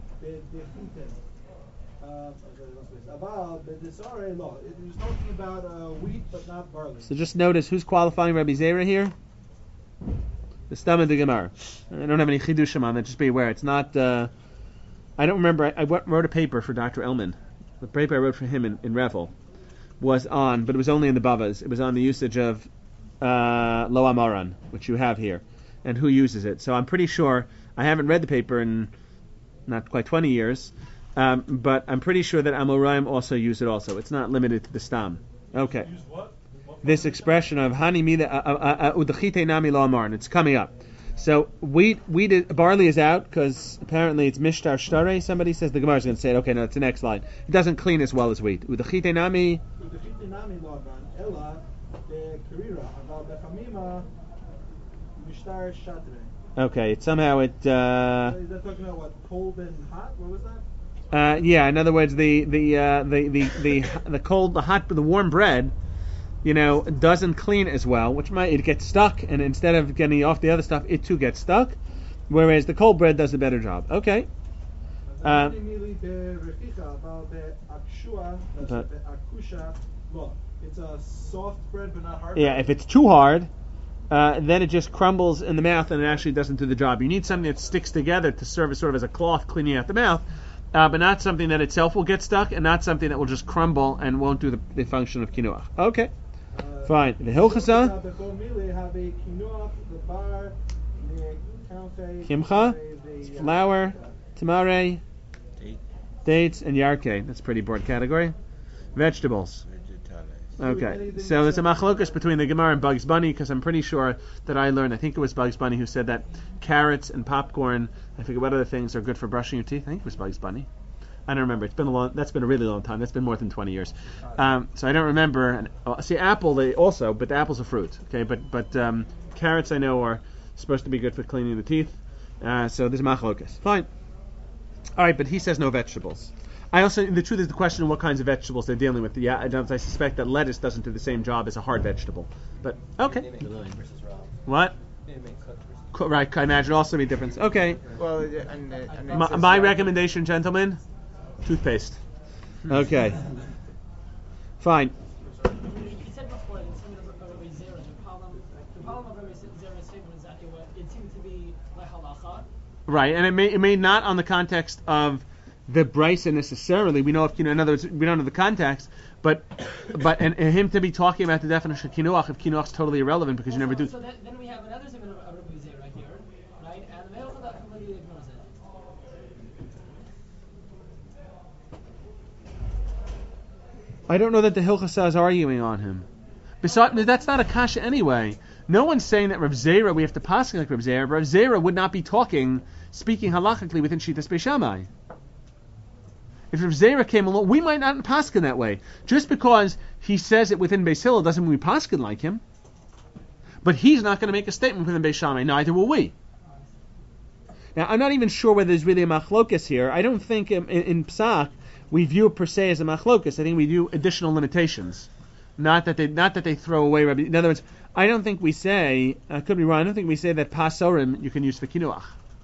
Aval bedesare lo. It was talking about uh, wheat, but not barley. So just notice who's qualifying Rabbi Zera here. The stam of the Gemara. I don't have any chidushim on that. Just be aware, it's not. Uh, I don't remember. I, I wrote a paper for Doctor Elman. The paper I wrote for him in, in Revel was on, but it was only in the Bavas. It was on the usage of uh, Lo Amaran, which you have here, and who uses it. So I'm pretty sure. I haven't read the paper in not quite twenty years. Um, but I'm pretty sure that Amoraim also use it also. It's not limited to the stam. Okay. Use what? What This expression of hani mida udachite nami lo amaran. It's coming up. So wheat, wheat is, barley is out because apparently it's mishtar shtare. Somebody says the Gemara is going to say it. Okay, no, it's the next line. It doesn't clean as well as wheat. Udachite nami. Udachite nami lo amaran. Ella de karira aval bechamima mishtar shatre. Okay, it somehow it. Uh, Is that talking about what, cold and hot? What was that? Uh, yeah, in other words, the the uh, the the the the cold, the hot, the warm bread, you know, doesn't clean as well, which might it gets stuck, and instead of getting off the other stuff, it too gets stuck. Whereas the cold bread does a better job. Okay. Uh, but, it's a soft bread, but not hard. yeah, bread. if it's too hard, uh, then it just crumbles in the mouth, and it actually doesn't do the job. You need something that sticks together to serve as sort of as a cloth cleaning out the mouth. Uh, but not something that itself will get stuck, and not something that will just crumble and won't do the, the function of quinoa. Okay, uh, fine. The hilchasa, kimcha, flour, tamare, dates, and yarke. That's a pretty broad category. Vegetables. Okay, so there's a machlokus between the Gemara and Bugs Bunny, because I'm pretty sure that I learned, I think it was Bugs Bunny who said that carrots and popcorn, I forget what other things are good for brushing your teeth. I think it was Bugs Bunny. I don't remember. It's been a long. That's been a really long time. That's been more than twenty years. Um, so I don't remember. And, uh, see, apple they also, but the apple's a fruit. Okay, but but um, carrots I know are supposed to be good for cleaning the teeth. Uh, so there's machlokus. Fine. All right, but he says no vegetables. I also, the truth is, the question of what kinds of vegetables they're dealing with. Yeah, I, I suspect that lettuce doesn't do the same job as a hard vegetable. But okay. They make cooked versus raw. What? They make cooked versus Co- right, I imagine also be a difference. Okay. Well, and, and it My, says my that- recommendation, gentlemen, toothpaste. Okay. Fine. He said before that some of the Rabbi Zera, the problem, the problem of Rabbi Zera's statement is that it, was, it seemed to be like halacha. Right, and it may it may not on the context of the brisa necessarily. We know if you know, in other words, we don't know the context, but but and, and him to be talking about the definition of kinuach, if kinuach is totally irrelevant because you never do. So then, then we have another statement of Rabbi Zera here, right? And the Meilchad completely ignores it. I don't know that the Hilchasa is arguing on him. Besides, that's not a kasha anyway. No one's saying that Rav Zera, we have to pass like Rav Zera. Rav Zera would not be talking, speaking halachically within Shitas Beis Shammai. If Rav Zera came along, we might not paskin that way. Just because he says it within Beis Hillel doesn't mean we paskin like him. But he's not going to make a statement within Beis Shammai. Neither will we. Now, I'm not even sure whether there's really a machlokas here. I don't think in, in, in Psach we view it per se as a machlokas. I think we view additional limitations. Not that they, not that they throw away Rabbi. In other words, I don't think we say. I could be wrong. I don't think we say that pasorim you can use for kinuach.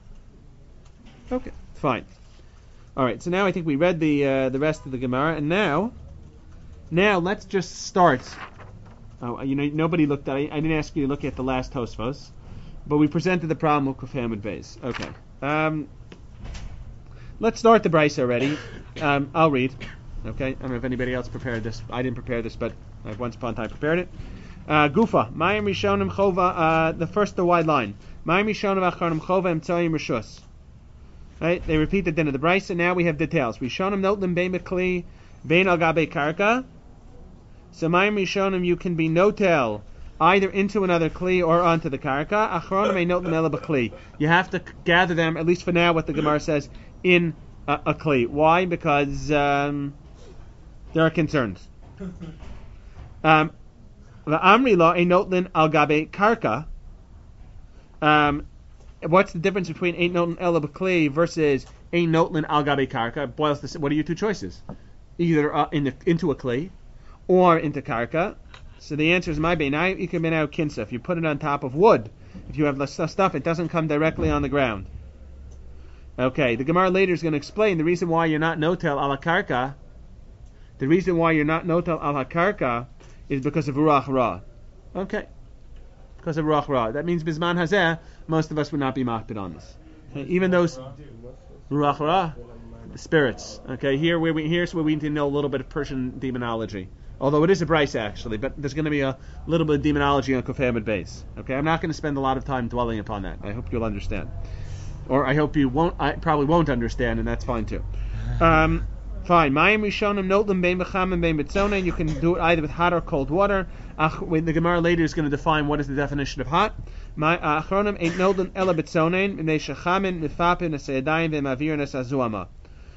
Okay, fine. All right. So now I think we read the uh, the rest of the Gemara, and now, now let's just start. Oh, you know, nobody looked at. I, I didn't ask you to look at the last Tosfos, but we presented the problem of Kuf Hamid Beis. Okay. Um, let's start the Brisa already. Um, I'll read. Okay. I don't know if anybody else prepared this. I didn't prepare this, but I've once upon a time prepared it. Uh, Gufa, Mayim Rishonim Chova, uh, the first, the wide line. Mayim Rishonim Acharonim Chova Emtzoyim Rishus. Right? They repeat the din of the Brisa. Now we have details. Rishonim Notlim Bein Mekli, Bein Al Gabe Karka. So Mayim Rishonim, you can be notel either into another Kli or onto the Karka. Acharonim Ein Notlim Ela B'Kli. You have to gather them, at least for now, what the Gemara says, in a, a Kli. Why? Because um, there are concerns. Um, the Amri law a notlin al gabe karka. Um, what's the difference between a notlin el b'kli versus a notlin al gabe karka? It boils to what are your two choices? Either uh, in the, into a kli or into karka. So the answer is my beinai ikaminau kinsa. If you put it on top of wood, if you have the stuff, it doesn't come directly on the ground. Okay, the Gemara later is going to explain the reason why you're not notel al karka. The reason why you're not notel al hakarka is because of ruach ra. Okay, because of ruach ra. That means bisman hazeh, most of us would not be makpid on this. Okay? Even those ruach ra, the spirits. Okay, here where we here's where we need to know a little bit of Persian demonology. Although it is a brisa actually, but there's going to be a little bit of demonology on Kuf Hamid Beis. Okay, I'm not going to spend a lot of time dwelling upon that. I hope you'll understand, or I hope you won't. I probably won't understand, and that's fine too. Um, Fine. Mayim Rishonim Notlim Bein B'Cham and Bein B'Tzonen. You can do it either with hot or cold water. Ach, when the Gemara later is going to define what is the definition of hot. Achronim Ein Notlim Ela B'Tzonen B'nei Shechamin Nifapin Nesayadayim V'Mavir Nesazuama.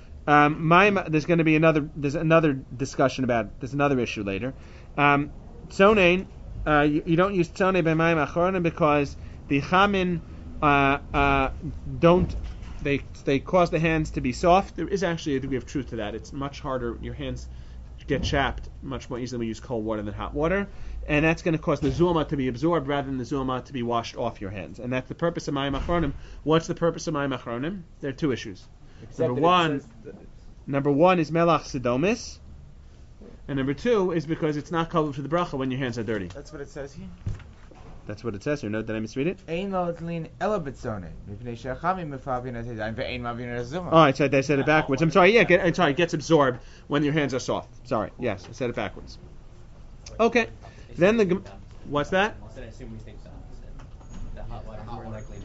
Um, there's going to be another. There's another discussion about it. There's another issue later. Um, Tzonen, uh, you, you don't use Tzonen B'Mayim Achronim because the Chamin uh, uh, don't. They they cause the hands to be soft. There is actually a degree of truth to that. It's much harder. Your hands get chapped much more easily when you use cold water than hot water, and that's going to cause the zuma to be absorbed rather than the zuma to be washed off your hands. And that's the purpose of Mayim Achronim. What's the purpose of Mayim Achronim? There are two issues. Except number one, number one is melach sedomis, and number two is because it's not covered for the bracha when your hands are dirty. That's what it says here. That's what it says here. No, did I misread it? Ein lotlin ela b'tzonen, mipnei shechamim mefavin etedayim ve'ein mavin ezuma. Oh, I said I said it backwards. I'm sorry. Yeah, get, I'm sorry. It gets absorbed when your hands are soft. Sorry. Yes, I said it backwards. Okay. Then the what's that? I assume we think so. The hot water is more likely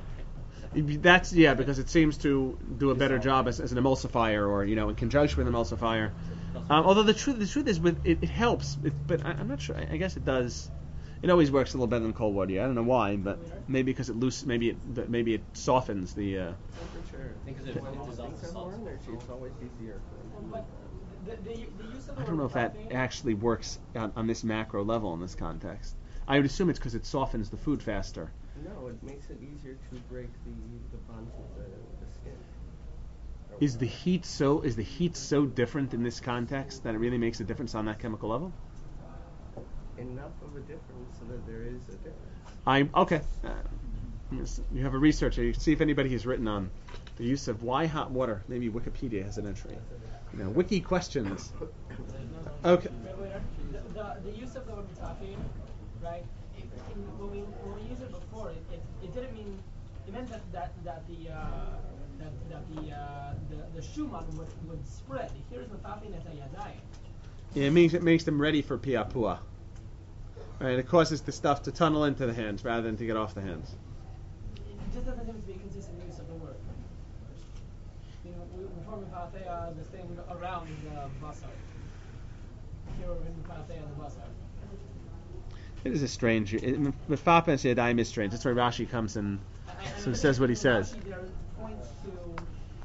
to take. That's yeah, because it seems to do a better job as, as an emulsifier, or you know, in conjunction with an emulsifier. Um, although the truth, the truth is, with it, it helps. It, but I, I'm not sure. I, I guess it does. It always works a little better than cold water. Yeah, I don't know why, but maybe because it loose, maybe it, but maybe it softens the. Uh, Temperature. Because it, When it things dissolves the have more salt. energy, it's always easier. But the, the, the use of the I don't know if that word actually works on, on this macro level in this context. I would assume it's because it softens the food faster. No, it makes it easier to break the the bonds with the, with the skin. Is the heat so? Is the heat so different in this context that it really makes a difference on that chemical level? Enough of a difference so that there is a difference. I'm okay. Uh, yes, you have a researcher. You can see if anybody has written on the use of why hot water. Maybe Wikipedia has an entry. You know, wiki questions. Okay. The, the, the use of the word mitafin, right? It, in, when we when we used it before, it, it, it didn't mean it meant that that, that the uh, that, that the, uh, the the shuman would, would spread. Here is mitafin et hayadayim. Yeah, it means it makes them ready for piapua. Right, it causes the stuff to tunnel into the hands rather than to get off the hands. It just doesn't seem to be a consistent use of the word. You know, we we form mitafia the thing around the basar. Here we're in mitafia the basar. It is a strange. Mefapa and Yadayim is strange. That's why Rashi comes and so says what he says. There points to.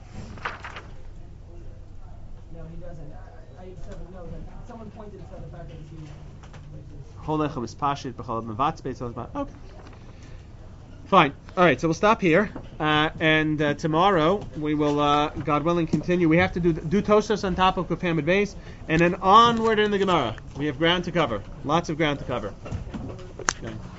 No, he doesn't. I, I said no. That someone pointed to the fact that it's used. Okay. Fine. All right. So we'll stop here, uh, and uh, tomorrow we will, uh, God willing, continue. We have to do do Tosos on top of Kuf Hamid Beis, and then onward in the Gemara. We have ground to cover. Lots of ground to cover. Okay.